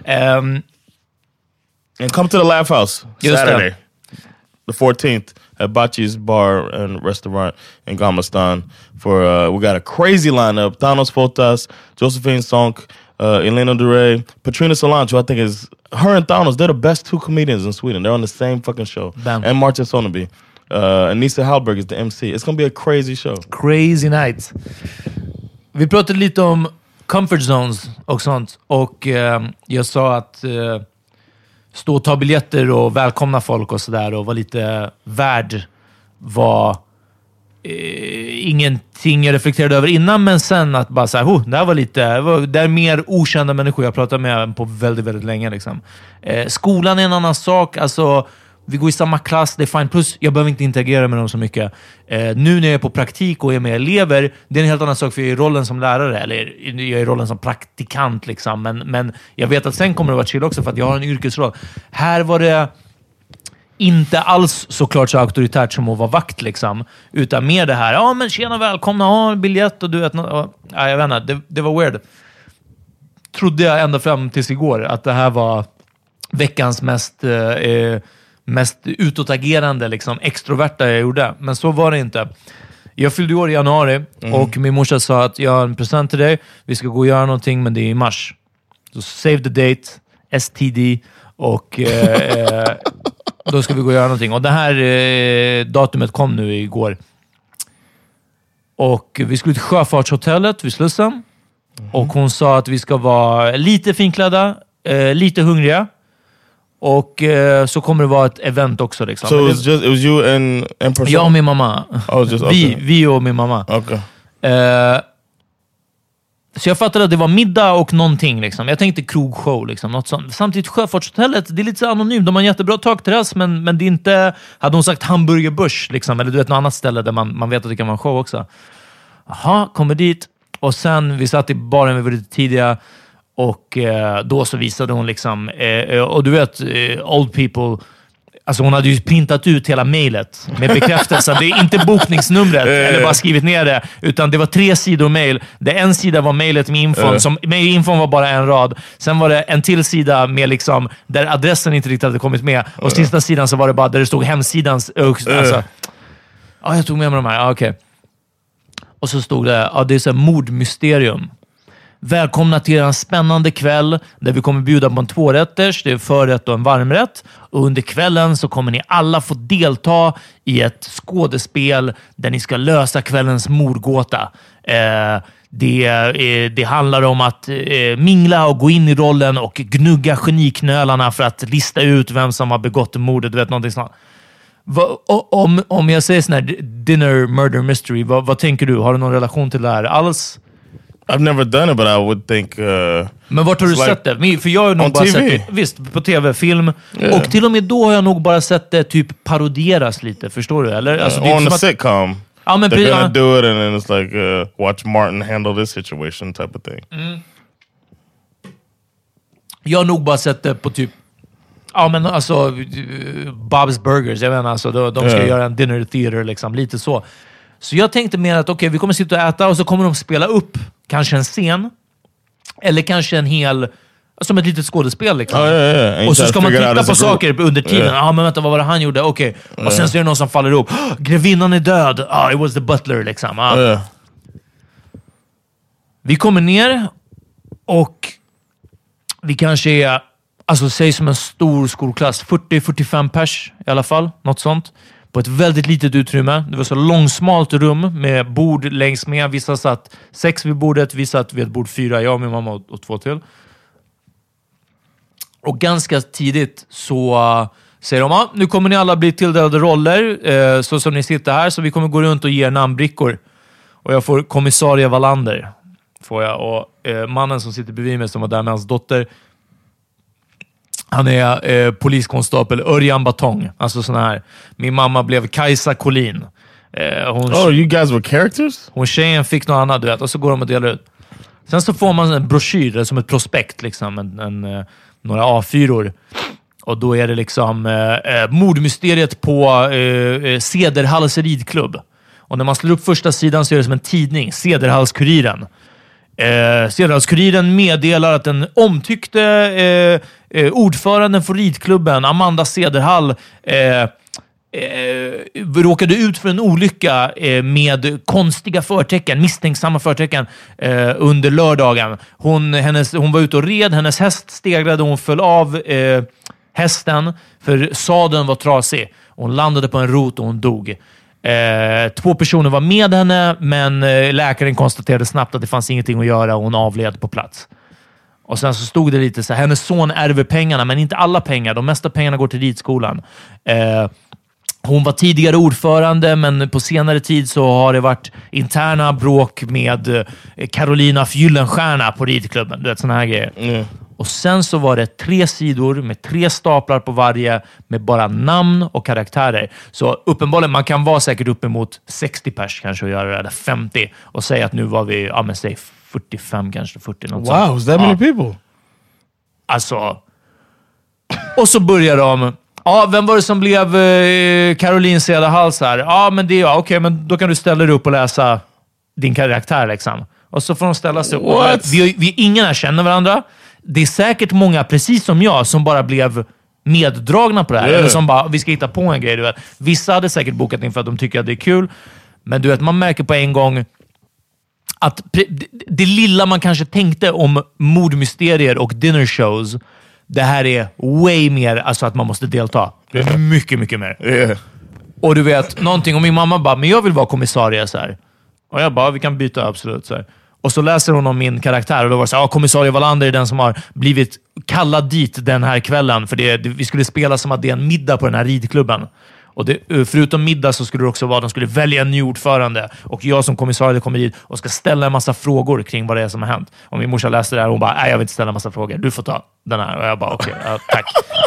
And come to the Laugh House Saturday, the 14th, at Bachi's Bar and Restaurant in Gamistan. For we got a crazy lineup: Thanos Fotas, Josephine Sonk, Elena Duray, Patrina Solange, who I think is her and Thanos. They're the best two comedians in Sweden. They're on the same fucking show. Bam. And Martin Soneby. And Nisa Hallberg is the MC. It's gonna be a crazy show. Crazy night. Vi pratade lite om comfort zones och sånt. Och jag sa att stå och ta biljetter och välkomna folk och sådär och vara lite värd var ingenting jag reflekterade över innan, men sen att bara såhär, det här var lite, det är mer okända människor jag pratar med på väldigt, väldigt länge liksom. Skolan är en annan sak, alltså vi går i samma klass, det är fine, plus jag behöver inte interagera med dem så mycket. Nu när jag är på praktik och är med elever, det är en helt annan sak, för jag är i rollen som lärare, eller jag är i rollen som praktikant liksom, men jag vet att sen kommer det vara chill också för att jag har en yrkesroll. Här var det inte alls såklart så auktoritärt som att vara vakt liksom, utan mer det här, men tjena, välkomna, biljett och du vet, jag vet inte, det var weird. Trodde jag ända fram tills igår att det här var veckans mest utåtagerande, liksom, extroverta jag gjorde. Men så var det inte. Jag fyllde år i januari och min morsa sa att jag har en present till dig. Vi ska gå och göra någonting, men det är i mars. Så save the date, STD, och då ska vi gå och göra någonting. Och det här datumet kom nu igår. Och vi skulle till Sjöfartshotellet vid Slussen. Och hon sa att vi ska vara lite finklädda, lite hungriga. Och så kommer det vara ett event också liksom. So it was you and person? Jag och min mamma. Vi och min mamma. Okay. Så jag fattade att det var middag och någonting liksom. Jag tänkte krogshow liksom, något sånt. Samtidigt Sjöfartshotellet, det är lite så anonymt. De har en jättebra takterrass, men det är inte, hade hon sagt Hamburgerbörs liksom, eller du vet, något annat ställe där man vet att det kan vara en show också. Jaha, kommer dit. Och sen, vi satt i baren, vi var lite tidiga. Och då så visade hon liksom, och du vet, old people Alltså hon hade ju printat ut hela mejlet med bekräftelsen. Det är inte bokningsnumret eller bara skrivit ner det, utan det var 3 sidor mejl. En sida var mejlet med infon. Infon var bara en rad. Sen var det en till sida med liksom, där adressen inte riktigt hade kommit med. Och sista sidan så var det bara där det stod hemsidans... Alltså, jag tog med mig de här. Okej. Och så stod det, det är så här mordmysterium. Välkomna till en spännande kväll där vi kommer bjuda på en 2-rätters, det är en förrätt och en varmrätt. Och under kvällen så kommer ni alla få delta i ett skådespel där ni ska lösa kvällens mordgåta. Det handlar om att mingla och gå in i rollen och gnugga geniknölarna för att lista ut vem som har begått mordet. Du vet, någonting sånt. Om jag säger sån här dinner murder mystery, vad tänker du? Har du någon relation till det här alls? I've never done it, but I would think... Men vart har du sett det? För jag har nog bara sett det, visst, på tv-film. Yeah. Och till och med då har jag nog bara sett det typ paroderas lite, förstår du? Eller? Alltså, on a sitcom. They're gonna do it and then it's like, watch Martin handle this situation type of thing. Jag har nog bara sett det på typ... Ja, men alltså Bob's Burgers, jag menar, alltså, de ska göra en dinner theater, liksom, lite så. Så jag tänkte mer att vi kommer sitta och äta och så kommer de spela upp kanske en scen eller kanske en hel, som ett litet skådespel liksom. Och så ska man titta på saker under tiden. Men vänta, vad var det han gjorde? Okej. Och sen så är det någon som faller ihop. Grevinnan är död. It was the butler liksom. Vi kommer ner och vi kanske är, alltså säg som en stor skolklass, 40-45 pers i alla fall, något sånt. På ett väldigt litet utrymme. Det var så långsmalt rum med bord längs med. Vissa satt 6 vid bordet, vi satt vid ett bord 4, jag och min mamma och 2 till. Och ganska tidigt så säger de, nu kommer ni alla bli tilldelade roller så som ni sitter här, så vi kommer gå runt och ge nammbrickor. Och jag får kommissarie Wallander. Får jag. Och mannen som sitter bredvid mig, som var där med hans dotter, han är poliskonstapel Örjan Batong. Alltså sån här. Min mamma blev Kajsa Collin. You guys were characters? Hon tjejen fick något annat, du vet. Och så går de och delar ut. Sen så får man en broschyr, som ett prospekt, liksom. Några A4-or. Och då är det liksom mordmysteriet på Cederhalls ridklubb. Och när man slår upp första sidan så är det som en tidning. Cederhallskuriren. Cederhallskuriren meddelar att den omtyckte ordföranden för ridklubben, Amanda Cederhall, råkade ut för en olycka med konstiga förtecken, misstänksamma förtecken under lördagen. Hon var ute och red, hennes häst stegrade, hon föll av hästen för sadeln var trasig. Hon landade på en rot och hon dog. 2 personer var med henne, men läkaren konstaterade snabbt att det fanns ingenting att göra och hon avled på plats. Och sen så stod det lite så här, hennes son ärver pengarna, men inte alla pengar. De mesta pengarna går till ridskolan. Hon var tidigare ordförande, men på senare tid så har det varit interna bråk med Carolina Gyllenstierna på ridklubben. Du vet, såna här grejer. Och sen så var det 3 sidor med 3 staplar på varje med bara namn och karaktärer. Så uppenbarligen, man kan vara säkert uppemot 60 pers kanske och göra det, eller 50 och säga att nu var vi, men säg 45 kanske, 40. Något sånt. Wow, is that many people? Alltså. Och så börjar de... vem var det som blev Caroline Cederhall här? Men det är jag. Okej, men då kan du ställa dig upp och läsa din karaktär liksom. Och så får de ställa sig upp. Vi ingen här känner varandra. Det är säkert många, precis som jag, som bara blev meddragna på det här. Eller som bara, vi ska hitta på en grej. Du vet. Vissa hade säkert bokat in för att de tycker att det är kul. Men du vet, man märker på en gång att det lilla man kanske tänkte om mordmysterier och dinner shows, det här är way mer, alltså att man måste delta. Mycket, mycket mer. Och du vet, någonting, och min mamma bara, men jag vill vara kommissarie så här. Och jag bara, vi kan byta, absolut så här. Och så läser hon om min karaktär och då var det så här, kommissarie Wallander är den som har blivit kallad dit den här kvällen, för vi skulle spela som att det är en middag på den här ridklubben. Och förutom middag så skulle det också vara att de skulle välja en ny ordförande. Och jag som kommissarie kommer dit och ska ställa en massa frågor kring vad det är som har hänt. Och min morsa läste det här och hon bara, nej, jag vill inte ställa en massa frågor. Du får ta den här. Och jag bara, okej, tack.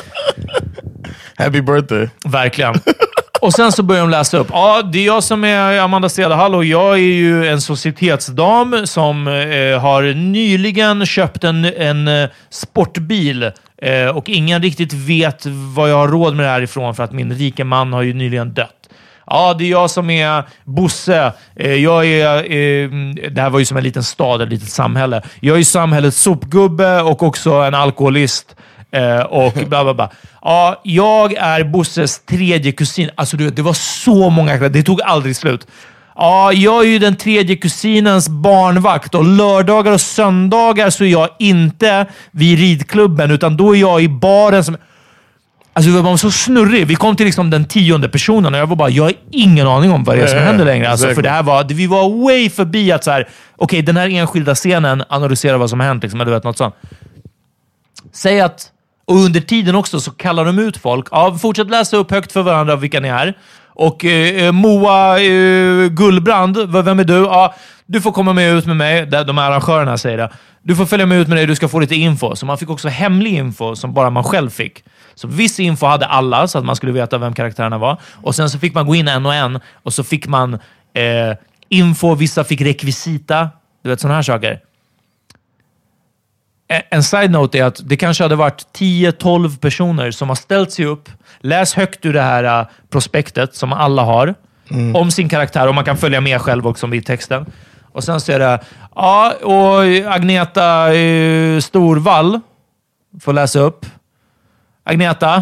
Happy birthday. Verkligen. Och sen så börjar de läsa upp. Det är jag som är Amanda Cederhall och jag är ju en societetsdam som har nyligen köpt en sportbil Och ingen riktigt vet vad jag har råd med det här ifrån för att min rike man har ju nyligen dött. Ja, det är jag som är Bosse. Det här var ju som en liten stad, ett litet samhälle. Jag är samhällets sopgubbe och också en alkoholist. Och bla bla bla. Ja, jag är Bosses tredje kusin. Alltså det var så många. Det tog aldrig slut. Ja, jag är ju den tredje kusinens barnvakt och lördagar och söndagar så är jag inte vid ridklubben utan då är jag i baren som... Alltså det var så snurrig. Vi kom till liksom den 10:e personen och jag var bara, jag har ingen aning om vad det är som händer längre. Alltså, för det här var, vi var way förbi att så här, okej, den här enskilda scenen analyserar vad som har hänt liksom, eller vet något sånt. Säg att, och under tiden också så kallar de ut folk. Ja, fortsätt läsa upp högt för varandra vilka ni är. Och Moa Gullbrand, vem är du? Ja, du får komma med ut med mig. De här arrangörerna säger det. Du får följa med ut med dig, du ska få lite info. Så man fick också hemlig info som bara man själv fick. Så viss info hade alla så att man skulle veta vem karaktärerna var. Och sen så fick man gå in en och en. Och så fick man info, vissa fick rekvisita. Du vet, sådana här saker. En side note är att det kanske hade varit 10-12 personer som har ställt sig upp, läs högt ur det här prospektet som alla har om sin karaktär och man kan följa med själv också vid texten. Och sen så är det ja, och Agneta Storvall får läsa upp. Agneta.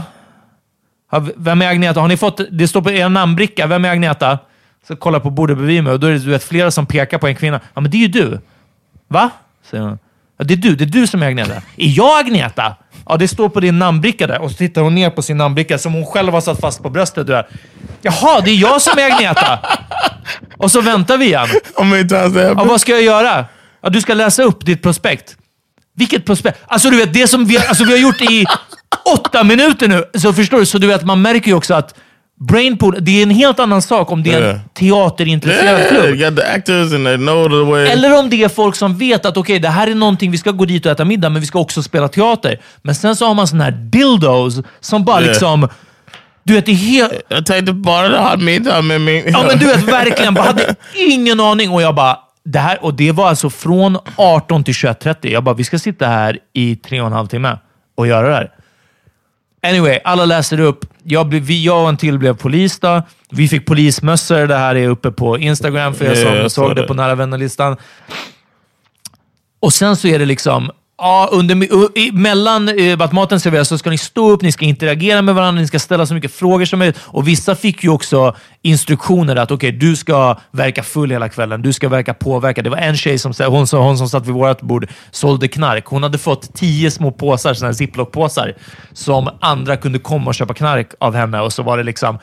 Vem är Agneta? Har ni fått, det står på er namnbricka, vem är Agneta? Så kolla på bordet bredvid mig och då är det du vet, flera som pekar på en kvinna. Ja, men det är ju du. Va? Säger hon. Ja, det är du som är Agneta. Är jag Agneta? Ja, det står på din namnbricka där. Och så tittar hon ner på sin namnbricka som hon själv har satt fast på bröstet. Jaha, det är jag som är Agneta. Och så väntar vi igen. Ja, vad ska jag göra? Ja, du ska läsa upp ditt prospekt. Vilket prospekt? Alltså du vet, det som vi har gjort i 8 minuter nu. Så förstår du? Så du vet, man märker ju också att Brainpool, det är en helt annan sak om det är en teaterintresserad klubb. You got the actors and they know the way. Eller om det är folk som vet att okej, det här är någonting, vi ska gå dit och äta middag, men vi ska också spela teater. Men sen så har man såna här dildos som bara liksom... Du vet, det är helt... Jag tänkte bara ha middag med mig. Ja, men du vet, verkligen. Jag hade ingen aning och jag bara... Det här, och det var alltså från 18 till 21:30. Jag bara, vi ska sitta här i 3,5 timmar och göra det här. Anyway, alla läser upp. Jag och en till blev polis då. Vi fick polismössor. Det här är uppe på Instagram för jag såg det på nära vännerlistan. Och sen så är det liksom... Ja, mellan att maten serveras så ska ni stå upp, ni ska interagera med varandra, ni ska ställa så mycket frågor som möjligt. Och vissa fick ju också instruktioner att okej, du ska verka full hela kvällen, du ska verka påverka. Det var en tjej som hon som satt vid vårt bord sålde knark. Hon hade fått 10 små påsar, såna här ziplock-påsar, som andra kunde komma och köpa knark av henne. Och så var det liksom...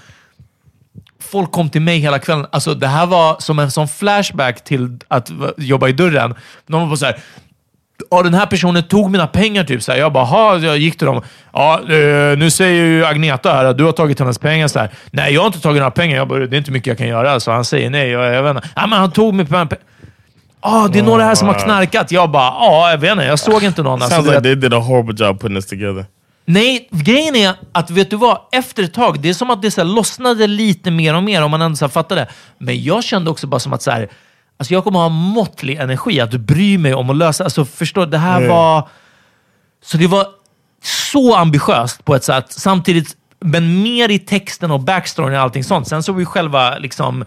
Folk kom till mig hela kvällen. Alltså det här var som en sån flashback till att jobba i dörren. De var på så här... Ja, den här personen tog mina pengar typ så här. Jag bara, jag gick till dem. Ja, nu säger ju Agneta här att du har tagit hennes pengar så här. Nej, jag har inte tagit några pengar. Jag bara, det är inte mycket jag kan göra. Så han säger nej, jag vet inte. Ja, men han tog mig pengar. Det är några här som har knarkat. Jag bara, jag vet inte. Jag såg inte någon. Sounds like they did a horrible job putting this together. Nej, grejen är att, vet du vad? Efter ett tag, det är som att det så här lossnade lite mer och mer om man ändå så här fattade. Men jag kände också bara som att så här... Alltså jag kommer ha måttlig energi att du bryr mig om att lösa. Alltså förstår, det här var... Så det var så ambitiöst på ett sätt. Samtidigt, men mer i texten och backstoryn och allting sånt. Sen så var vi själva liksom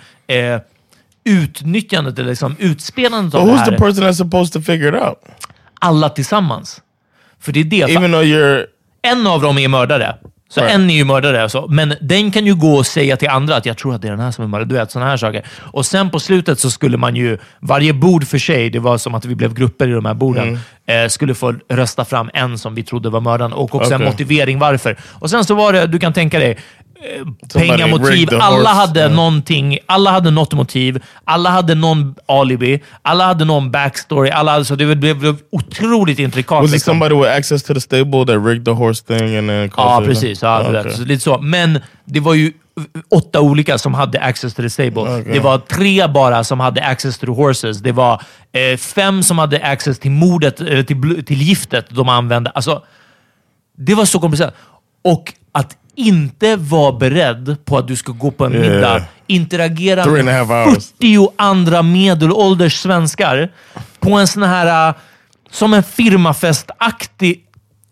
utnyttjandet eller liksom utspelandet av det här. Who's the person that's supposed to figure it out? Alla tillsammans. För det är det. Even though you're... En av dem är mördare. Så en är ju mördare. Så. Men den kan ju gå och säga till andra att jag tror att det är den här som är mördare. Du vet, sådana här saker. Och sen på slutet så skulle man ju... Varje bord för sig, det var som att vi blev grupper i de här borden, skulle få rösta fram en som vi trodde var mördaren. Och också en motivering varför. Och sen så var det, du kan tänka dig, pengamotiv. Alla hade någonting. Alla hade något motiv. Alla hade någon alibi. Alla hade någon backstory. Så det blev otroligt intrikat. Was it somebody with access to the stable that rigged the horse thing? And then precis. Så lite så. Men det var ju 8 olika som hade access to the stable. Okay. Det var 3 bara som hade access to the horses. Det var 5 som hade access till mordet, eller till giftet de använde. Alltså, det var så komplicerat. Och att inte vara beredd på att du ska gå på en middag, interagera med 40 andra medelålders svenskar på en sån här som en firmafestaktig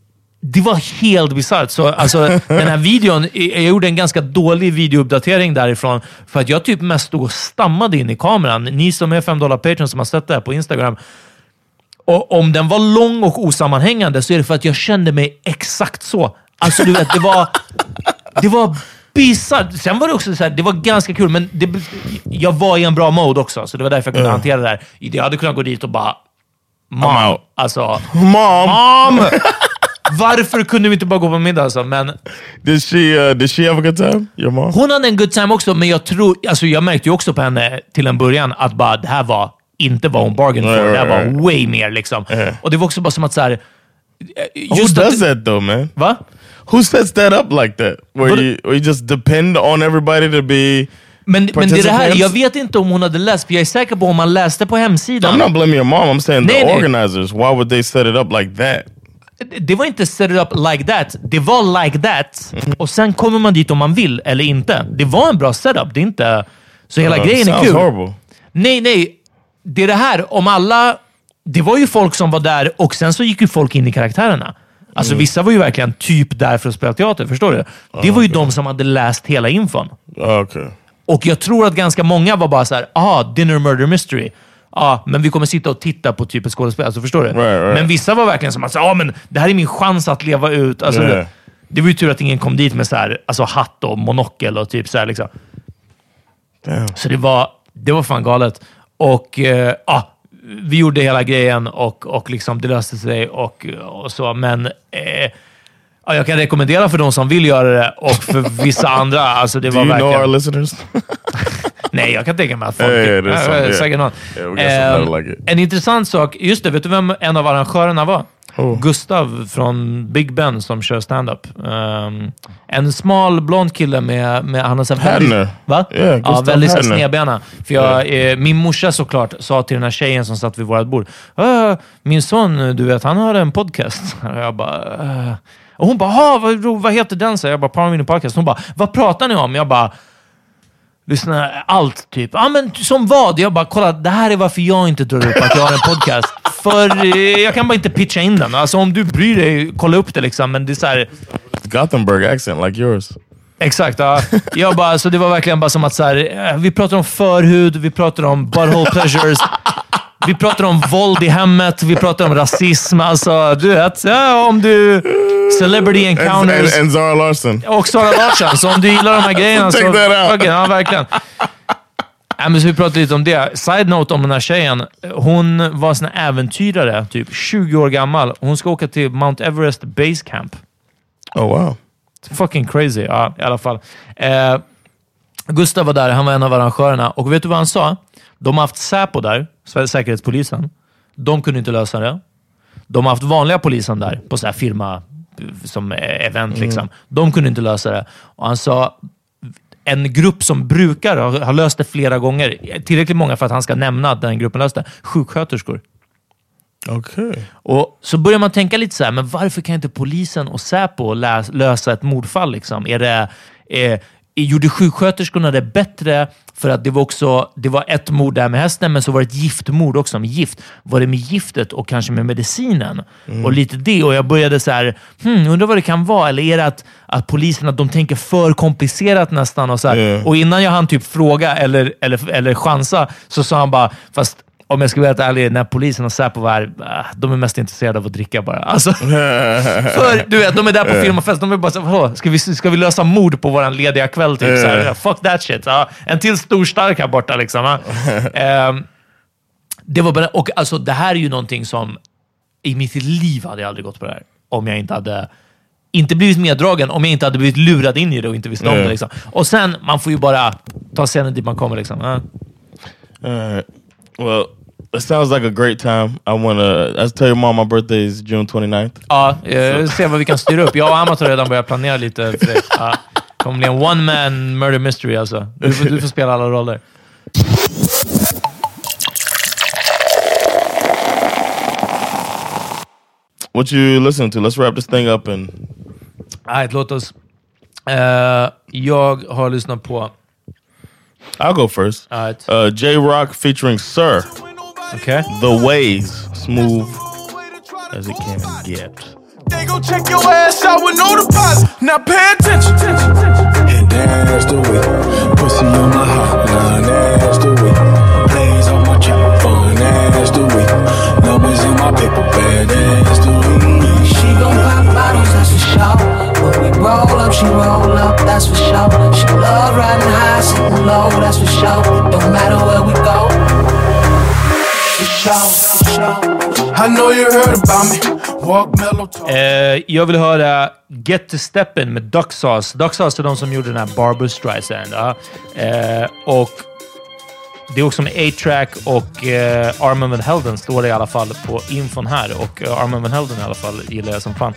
det var helt bisarrt. Så alltså, den här videon, jag gjorde en ganska dålig videouppdatering därifrån för att jag typ mest stod och stammade in i kameran. Ni som är $5 Patreon som har sett det här på Instagram. Och om den var lång och osammanhängande så är det för att jag kände mig exakt så. Alltså du vet, det var bisarrt. Sen var det också så här, det var ganska kul, men jag var i en bra mode också, så det var därför jag kunde hantera det där. Jag hade kunnat gå dit och bara Mom, alltså Mom! Varför kunde vi inte bara gå på middag alltså? Men did she have a good time? Your mom? Hon hade en good time också, men jag märkte ju också på henne till en början att bara det här var inte vad hon bargain för. Det här var way mer liksom. Och det var också bara som att så här, who does that though, man? Va? Who sets that up like that? Where you just depend on everybody to be men det är det här, jag vet inte om hon hade läst, för jag är säker på om man läste på hemsidan. I'm not blaming your mom, I'm saying the organizers. Why would they set it up like that? Det var inte set it up like that. Det var like that. Och sen kommer man dit om man vill eller inte. Det var en bra setup. Det är inte... Så hela grejen är kul. Horrible. Nej. Det är det här. Om alla... Det var ju folk som var där och sen så gick ju folk in i karaktärerna. Alltså vissa var ju verkligen typ där för att spela teater. Förstår du? Det var ju de som hade läst hela infon. Okay. Och jag tror att ganska många var bara så här: dinner murder mystery. Ja, men vi kommer sitta och titta på typ ett skådespel, alltså förstår du? Right. Men vissa var verkligen som att men det här är min chans att leva ut. Alltså, det var ju tur att ingen kom dit med så här, alltså hatt och monokel och typ så här liksom. Damn. Så det var fan galet. Och vi gjorde hela grejen och liksom det löste sig och så, men jag kan rekommendera för de som vill göra det och för vissa andra, alltså det var verkligen... Do you know our listeners? Nej, jag kan tänka mig att folk... säkert någon. En intressant sak, just det, vet du vem en av arrangörerna var? Gustav från Big Ben som kör stand-up. En smal blond kille med han har väldigt, va? Yeah, väldigt snedbena. För min morsa såklart sa till den här tjejen som satt vid vårt bord: min son, du vet, han har en podcast. Och jag bara... Och hon bara, vad heter den? Så jag bara, Power Mini Podcast. Hon bara, vad pratar ni om? Jag bara, lyssna, allt typ. Men som vad? Jag bara, kolla, det här är varför jag inte drar upp att jag har en podcast. För jag kan bara inte pitcha in den. Alltså om du bryr dig, kolla upp det liksom. Men det är så här... Gothenburg accent, like yours. Exakt, ja. Jag bara, så det var verkligen bara som att så här, vi pratar om förhud, vi pratar om butthole pleasures. Vi pratar om våld i hemmet, vi pratar om rasism, alltså du vet, om du celebrity encounters and Zara Larsson. Och Zara Larsson, så om du gillar de här grejerna så ja, verkligen. Men så vi pratar lite om det. Side note om den här tjejen, hon var sån här äventyrare, typ 20 år gammal. Hon ska åka till Mount Everest Base Camp. Oh wow. It's fucking crazy, ja, i alla fall. Gustav var där, han var en av arrangörerna. Och vet du vad han sa? De har haft Säpo där, Säkerhetspolisen. De kunde inte lösa det. De har haft vanliga polisen där på så här firma som event liksom. De kunde inte lösa det. Och han sa, en grupp som brukar ha löst det flera gånger, tillräckligt många för att han ska nämna att den gruppen löste, sjuksköterskor. Okej. Och så börjar man tänka lite så här, men varför kan inte polisen och Säpo lösa ett mordfall liksom? Gjorde sjuksköterskorna det bättre för att det var ett mord där med hästen, men så var det ett giftmord också med gift. Var det med giftet och kanske med medicinen? Och lite det. Och jag började så här, undrar vad det kan vara. Eller är det att poliserna, de tänker för komplicerat nästan och så här. Och innan jag hann typ fråga eller chansa, så sa han bara, fast om jag ska vara helt ärlig, när polisen och Säpo var här, de är mest intresserade av att dricka bara. Alltså, för du vet, de är där på firmafest, de är bara så, ska vi lösa mord på våran lediga kväll typ så här, fuck that shit. En till stor stark här borta liksom. Det var bara, och alltså det här är ju någonting som i mitt liv hade jag aldrig gått på det här om jag inte blivit meddragen, om jag inte hade blivit lurad in i det och inte visste om det liksom. Och sen, man får ju bara ta scenen dit man kommer liksom. Well, it sounds like a great time. I tell your mom my birthday is June 29th. Ja, se vad vi kan styra upp. Jag och Amat har redan börjat planera lite för det. Ja, det kommer bli en one-man murder mystery alltså. Du får spela alla roller. What you listen to? Let's wrap this thing up and... Alright, låt oss... jag har lyssnat på... I'll go first. J-Rock featuring Sir. Okay. The Ways. Smooth as it can get. They gon' check your ass out with no deposit. Now pay attention. And that's the way. Pussy on my hotline, that's the way. Plays on my check phone, that's the way. Numbers in my paper bag, that's the way. She gon' pop bottles, that's for sure. When we roll up, she roll up, that's for sure. She love riding high, sitting low, that's for sure. It don't matter where we go. For sure. I know you heard about me. Walk mellow talk. Jag vill höra Get to Steppin' med Duck Sauce. Duck Sauce är de som gjorde den här Barbra Streisand. Och det är också med A-Track och Armand Van Helden står det i alla fall på infon här. Och Armand Van Helden i alla fall gillar jag som fan.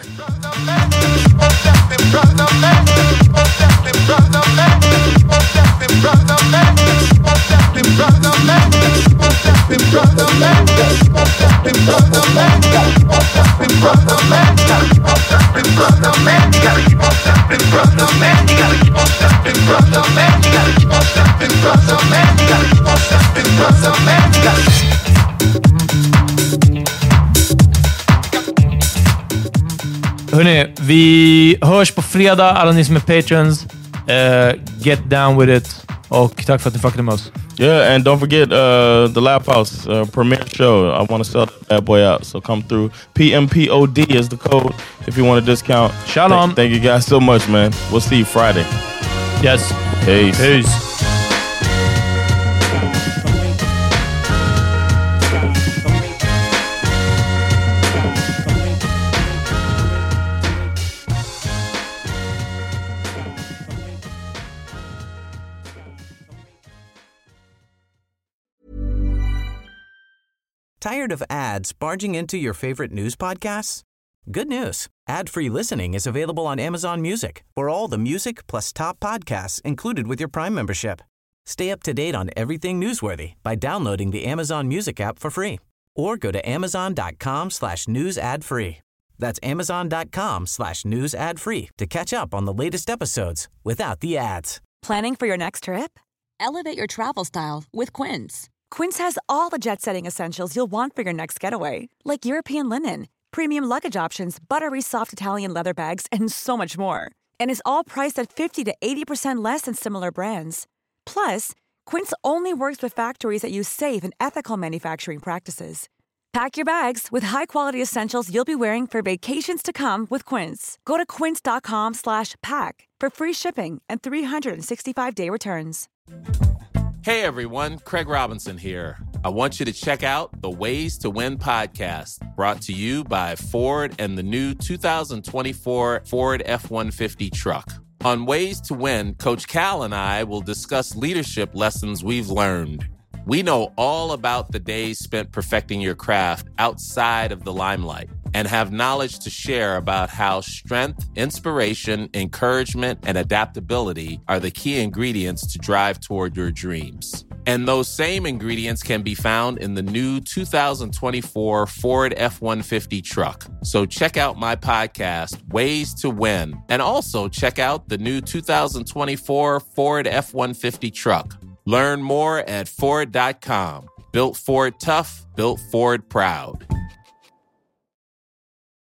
Hörrni, vi hörs på fredag. Alla ni som är patrons, get down with it. Och tack för att ni fuckade med oss. Yeah, and don't forget the Laugh House premiere show. I want to sell that boy out, so come through. PMPOD is the code if you want a discount. Shalom. Thank you guys so much, man. We'll see you Friday. Yes. Peace. Tired of ads barging into your favorite news podcasts? Good news. Ad-free listening is available on Amazon Music for all the music plus top podcasts included with your Prime membership. Stay up to date on everything newsworthy by downloading the Amazon Music app for free or go to amazon.com/news ad free. That's amazon.com/news ad free to catch up on the latest episodes without the ads. Planning for your next trip? Elevate your travel style with Quince. Quince has all the jet-setting essentials you'll want for your next getaway, like European linen, premium luggage options, buttery soft Italian leather bags, and so much more. And is all priced at 50 to 80% less than similar brands. Plus, Quince only works with factories that use safe and ethical manufacturing practices. Pack your bags with high-quality essentials you'll be wearing for vacations to come with Quince. Go to quince.com/pack for free shipping and 365-day returns. Hey everyone, Craig Robinson here. I want you to check out the Ways to Win podcast, brought to you by Ford and the new 2024 Ford F-150 truck. On Ways to Win, Coach Cal and I will discuss leadership lessons we've learned. We know all about the days spent perfecting your craft outside of the limelight and have knowledge to share about how strength, inspiration, encouragement, and adaptability are the key ingredients to drive toward your dreams. And those same ingredients can be found in the new 2024 Ford F-150 truck. So check out my podcast, Ways to Win, and also check out the new 2024 Ford F-150 truck. Learn more at Ford.com. Built Ford tough, built Ford proud.